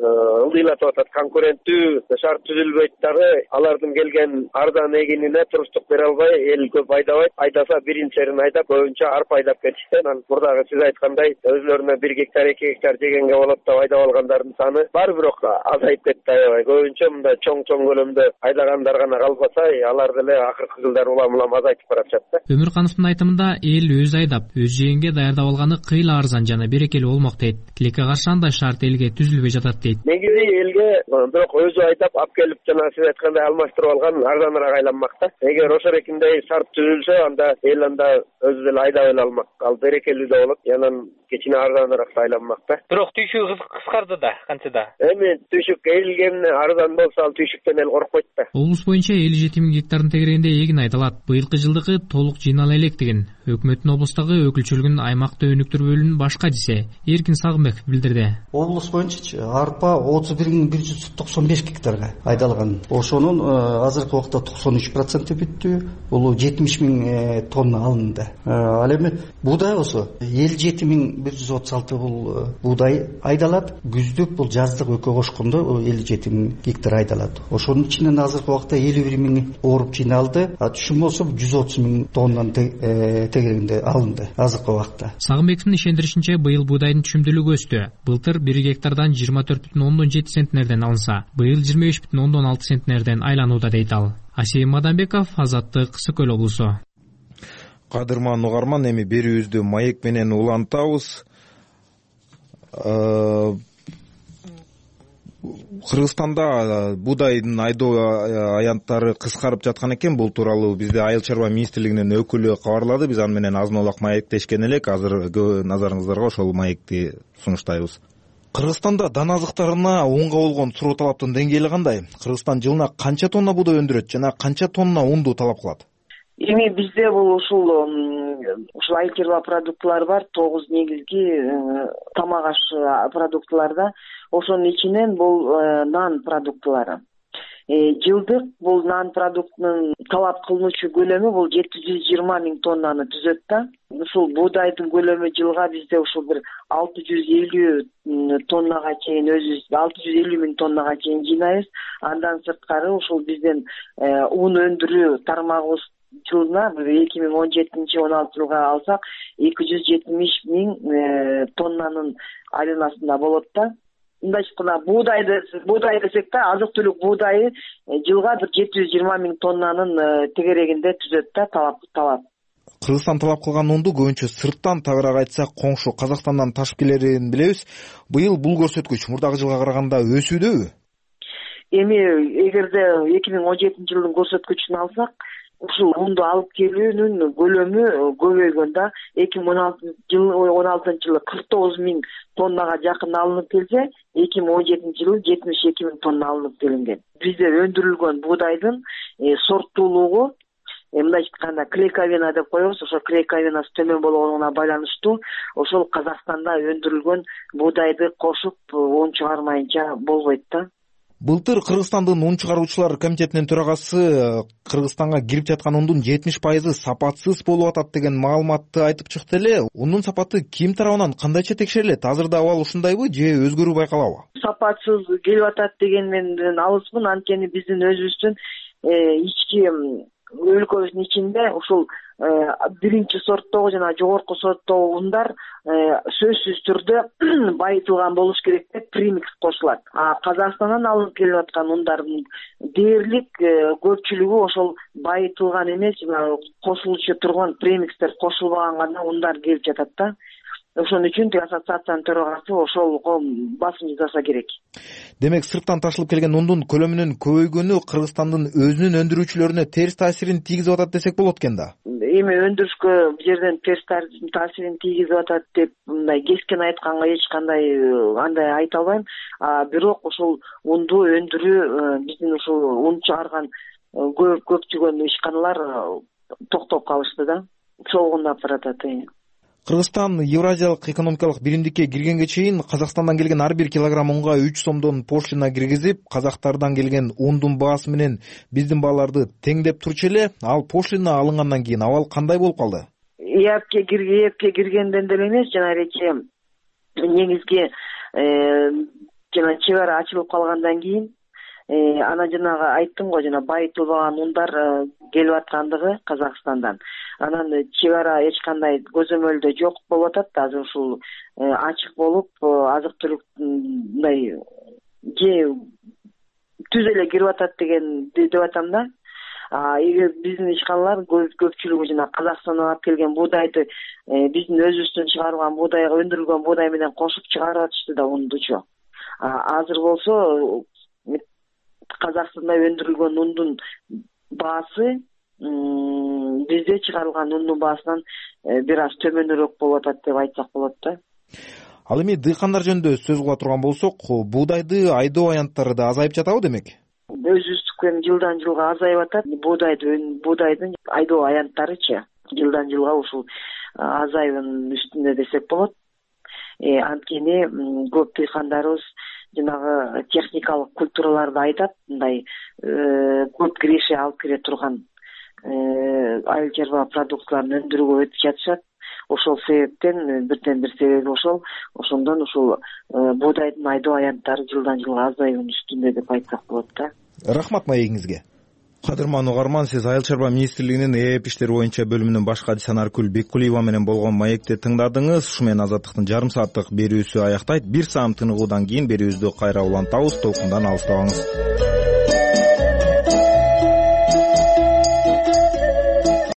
ылдыйлатып атат. Конкуренттүү шарт түзүлбөйт дагы, алардын келген арзан эгинине туруштук бере албай, эл көп айдабайт. Айдаса биринчерин айдап, көбүнчө арпа айдап кетишти. Анан мурдагы сиз айткандай өзүлөрүнө бир гектар, эки гектар жегенге болот деп айдап алгандардын саны бар, бирок азайып кетти аябай. Көбүнчө мындай чоң-чоң көлөмдө айдагандар гана калбаса, алар деле акыркы жылдары улам-улам азайтып баратышат да. Өмүркановдун айтымында эл өз айдап, өз жегенге даярдап алганы кыйла арзан жана берекелүү болмок дейт. Тилекке каршы андай шарт элге түзүлбөй жатат дейт. Негизи элге бирок өзү айдап алып келип, жана сиз айткандай алмаштырып алган арзаныраак айланмак да. Эгер ошо эркиндей шарт түзүлсө, анда эл анда өзү деле айдап эле алмак. Ал берекелүү да болот, анан кичине арзаныраак айланмак да. Бирок түйшүгү кыскарды да, канчада? Эми түйшүк элге арзан болсо, ал түйшүктөн эл коркпойт да. Облус боюнча элүү жети миң гектардын тегерегинде эгин айдалат. Быйылкы жылдыкы толук жыйнала элек деген өкмөттүн облустагы өкүлчүлүгүнүн аймакты өнүктүрүү бөлүмүнүн башка жисе Эркин Сагынбеков билдирди. Облус боюнча арпа отуз бир миң бир жүз токсон беш гектарга айдалган. Ошонун азыркы убакта токсон үч проценти бүттү. Бул жетимиш миң тонна алынды. Ал эми буудай болсо элүү жети миң бир жүз отуз алты бул буудай айдалат. Күздүк бул жаздык экөө кошкондо элүү жети миң гектар айдалат. Ошонун ичинен азыркы убакта элүү бир миң ооруп жыйналды. Түшүм болсо жүз отуз миң тоннанын тегерегинде алынды азыркы убакта. Сагынбековдун ишендиришинче, быйыл буудайдын түшүмдүүлүгү өстү. Былтыр бир гектардан жыйырма төрт бүтүн ондон жети центнерден алынса, быйыл жыйырма беш бүтүн ондон алты центнерден айланууда дейт ал. Асей Мадамбеков, Азаттык, Кысы Көл облусу. Кадырман угарман, эми берүүбүздү маек менен улантабыз. Кыргызстанда буудайдын айдоо аянттары кыскарып жаткан экен. Бул тууралуу бизде Айыл чарба министрлигинин өкүлү кабарлады. Биз аны менен азын аулак маектешкен элек. Азыр назарыңыздарга ошол маекти сунуштайбыз. Кыргызстанда дан азыктарына унга болгон суроо талаптын деңгээли кандай? Кыргызстан жылына канча тонна буудай өндүрөт жана канча тонна унду талап кылат? Эми бизде бул ушул ушул айыл чарба продуктылар бар, тогуз негизги тамак аш продуктыларда. Ошонун ичинен бул нан продуктылары. Жылдык бул нан продуктунун талап кылынуучу көлөмү бул жети жүз жыйырма миң тоннаны түзөт да. Ушул буудайдын көлөмү жылга бизде ушул бир алты жүз элүү тоннага чейин өзүбүз алты жүз элүү миң тоннага чейин жыйнайбыз. Андан сырткары ушул биздин ун өндүрүү тармагыбыз жылына эки миң он жетинчи он алтынчы жылга алсак эки жүз жетимиш миң тоннанын айланасында болот да. Мындай айтканда буудайды буудай десек да, азык түлүк буудайы жылга бир жети жүз жыйырма миң тоннанын тегерегинде түзөт да талап талап. Кыргызстан талап кылган унду көбүнчө сырттан, тагыраак айтсак коңшу Казакстандан ташып келерин билебиз. Быйыл бул көрсөткүч мурдагы жылга караганда өсүүдөбү? Эми эгерде эки миң он жетинчи жылдын көрсөткүчүн алсак, ушул унду алып келүүнүн көлөмү көбөйгөн да. эки миң он алтынчы жылы кырк тогуз миң тоннага жакын алынып келсе, эки миң он жетинчи жылы жетимиш эки миң тонна алынып келинген. Бизде өндүрүлгөн буудайдын сорттуулугу мындай айтканда клейковина деп коебуз. Ошо клейковинасы төмөн болгонуна байланыштуу ошол Казакстанда өндүрүлгөн буудайды кошуп ун чыгармайынча болбойт да. Былтыр Кыргызстандын ун чыгаруучулар комитетинин төрагасы Кыргызстанга кирип жаткан ундун жетимиш пайызы сапатсыз болуп атат деген маалыматты айтып чыкты эле. Ундун сапаты ким тарабынан кандайча текшерилет? Азырда абал ушундайбы же өзгөрүү байкалабы? Сапатсыз келип атат деген менден алыспын. Анткени биздин өзүбүздүн ички өлкөбүздүн ичинде ушул биринчи сорттогу жана жогорку сорттогу ундар сөзсүз түрдө байытылган болуш керек деп премикс кошулат. А Казакстандан алынып келип аткан ундардын дээрлик көпчүлүгү ошол байытылган эмес, кошулчу турган премикстер кошулбаган гана ундар келип жатат да. Ошон үчүн ассоциациянын төрагасы ошолго басым жасаса керек. Демек, сырттан ташылып келген ундун көлөмүнүн көбөйгөнү Кыргызстандын өзүнүн өндүрүүчүлөрүнө терс таасирин тийгизип атат десек болот экен да. Эми өндүрүшкө бул жерден терс таасирин тийгизип атат деп мындай кескен айтканга эч кандай андай айта албайм. Бирок ушул унду өндүрүү биздин ушул ун чыгарган көп көптөгөн ишканалар токтоп калышты да. Чогундап баратат. Кыргызстан Евразиялык экономикалык биримдикке киргенге чейин Казакстандан келген ар бир килограмм унга үч сомдон пошлина киргизип, казактардан келген ундун баасы менен биздин бааларды теңдеп турчу эле. Ал пошлина алынгандан кийин абал кандай болуп калды? Эпке киргенден деле эмес, жана эле негизги жана чек ара ачылып калгандан кийин анан жанагы айттым го жана байытылбаган ундар келип аткандыгы Казакстандан. Анан чек ара эч кандай көзөмөлдө жок болуп атат. Азыр ушул ачык болуп азык түлүк мындай же түз эле кирип атат деген деп атам да. Эгер биздин ишканалар көпчүлүгү жана Казакстандан алып келген буудайды биздин өзүбүздөн чыгарылган буудайга өндүрүлгөн буудай менен кошуп чыгарып атышты да ундучу. Азыр болсо Казакстанда өндүрүлгөн ундун баасы бизде чыгарылган ундун баасынан бир аз төмөнүрөөк болуп атат деп айтсак болот да. Ал эми дыйкандар жөнүндө сөз кыла турган болсок, буудайды айдоо аянттары да азайып жатабы демек? Өзүбүздүкү жылдан жылга азайып атат. Буудайды буудайдын айдоо аянттарычы жылдан жылга ушул азайуунун үстүндө десек болот. Анткени көп дыйкандарыбыз жанагы техникалык культураларды айтат, мындай көп киреше алып кире турган айыл чарба продукцияларын өндүрүүгө өтүп жатышат. Ошол себептен бирден бир себеби ошол. Ошондон ушул буудайдын айдоо аянттары жылдан жылга азаюунун үстүндө деп айтсак болот да. Рахмат маегиңизге. Кадырман угарман, сиз Айыл чарба министрлигинин ЭЭП иштери боюнча бөлүмүнүн баш кадиси Наркүл Беккулиева менен болгон маекти тыңдадыңыз. Ушу менен Азаттыктын жарым сааттык берүүсү аяктай. Бир саам тыныгуудан кийин берүүбүздү кайра улантабыз. Толкундан алыстабаңыз.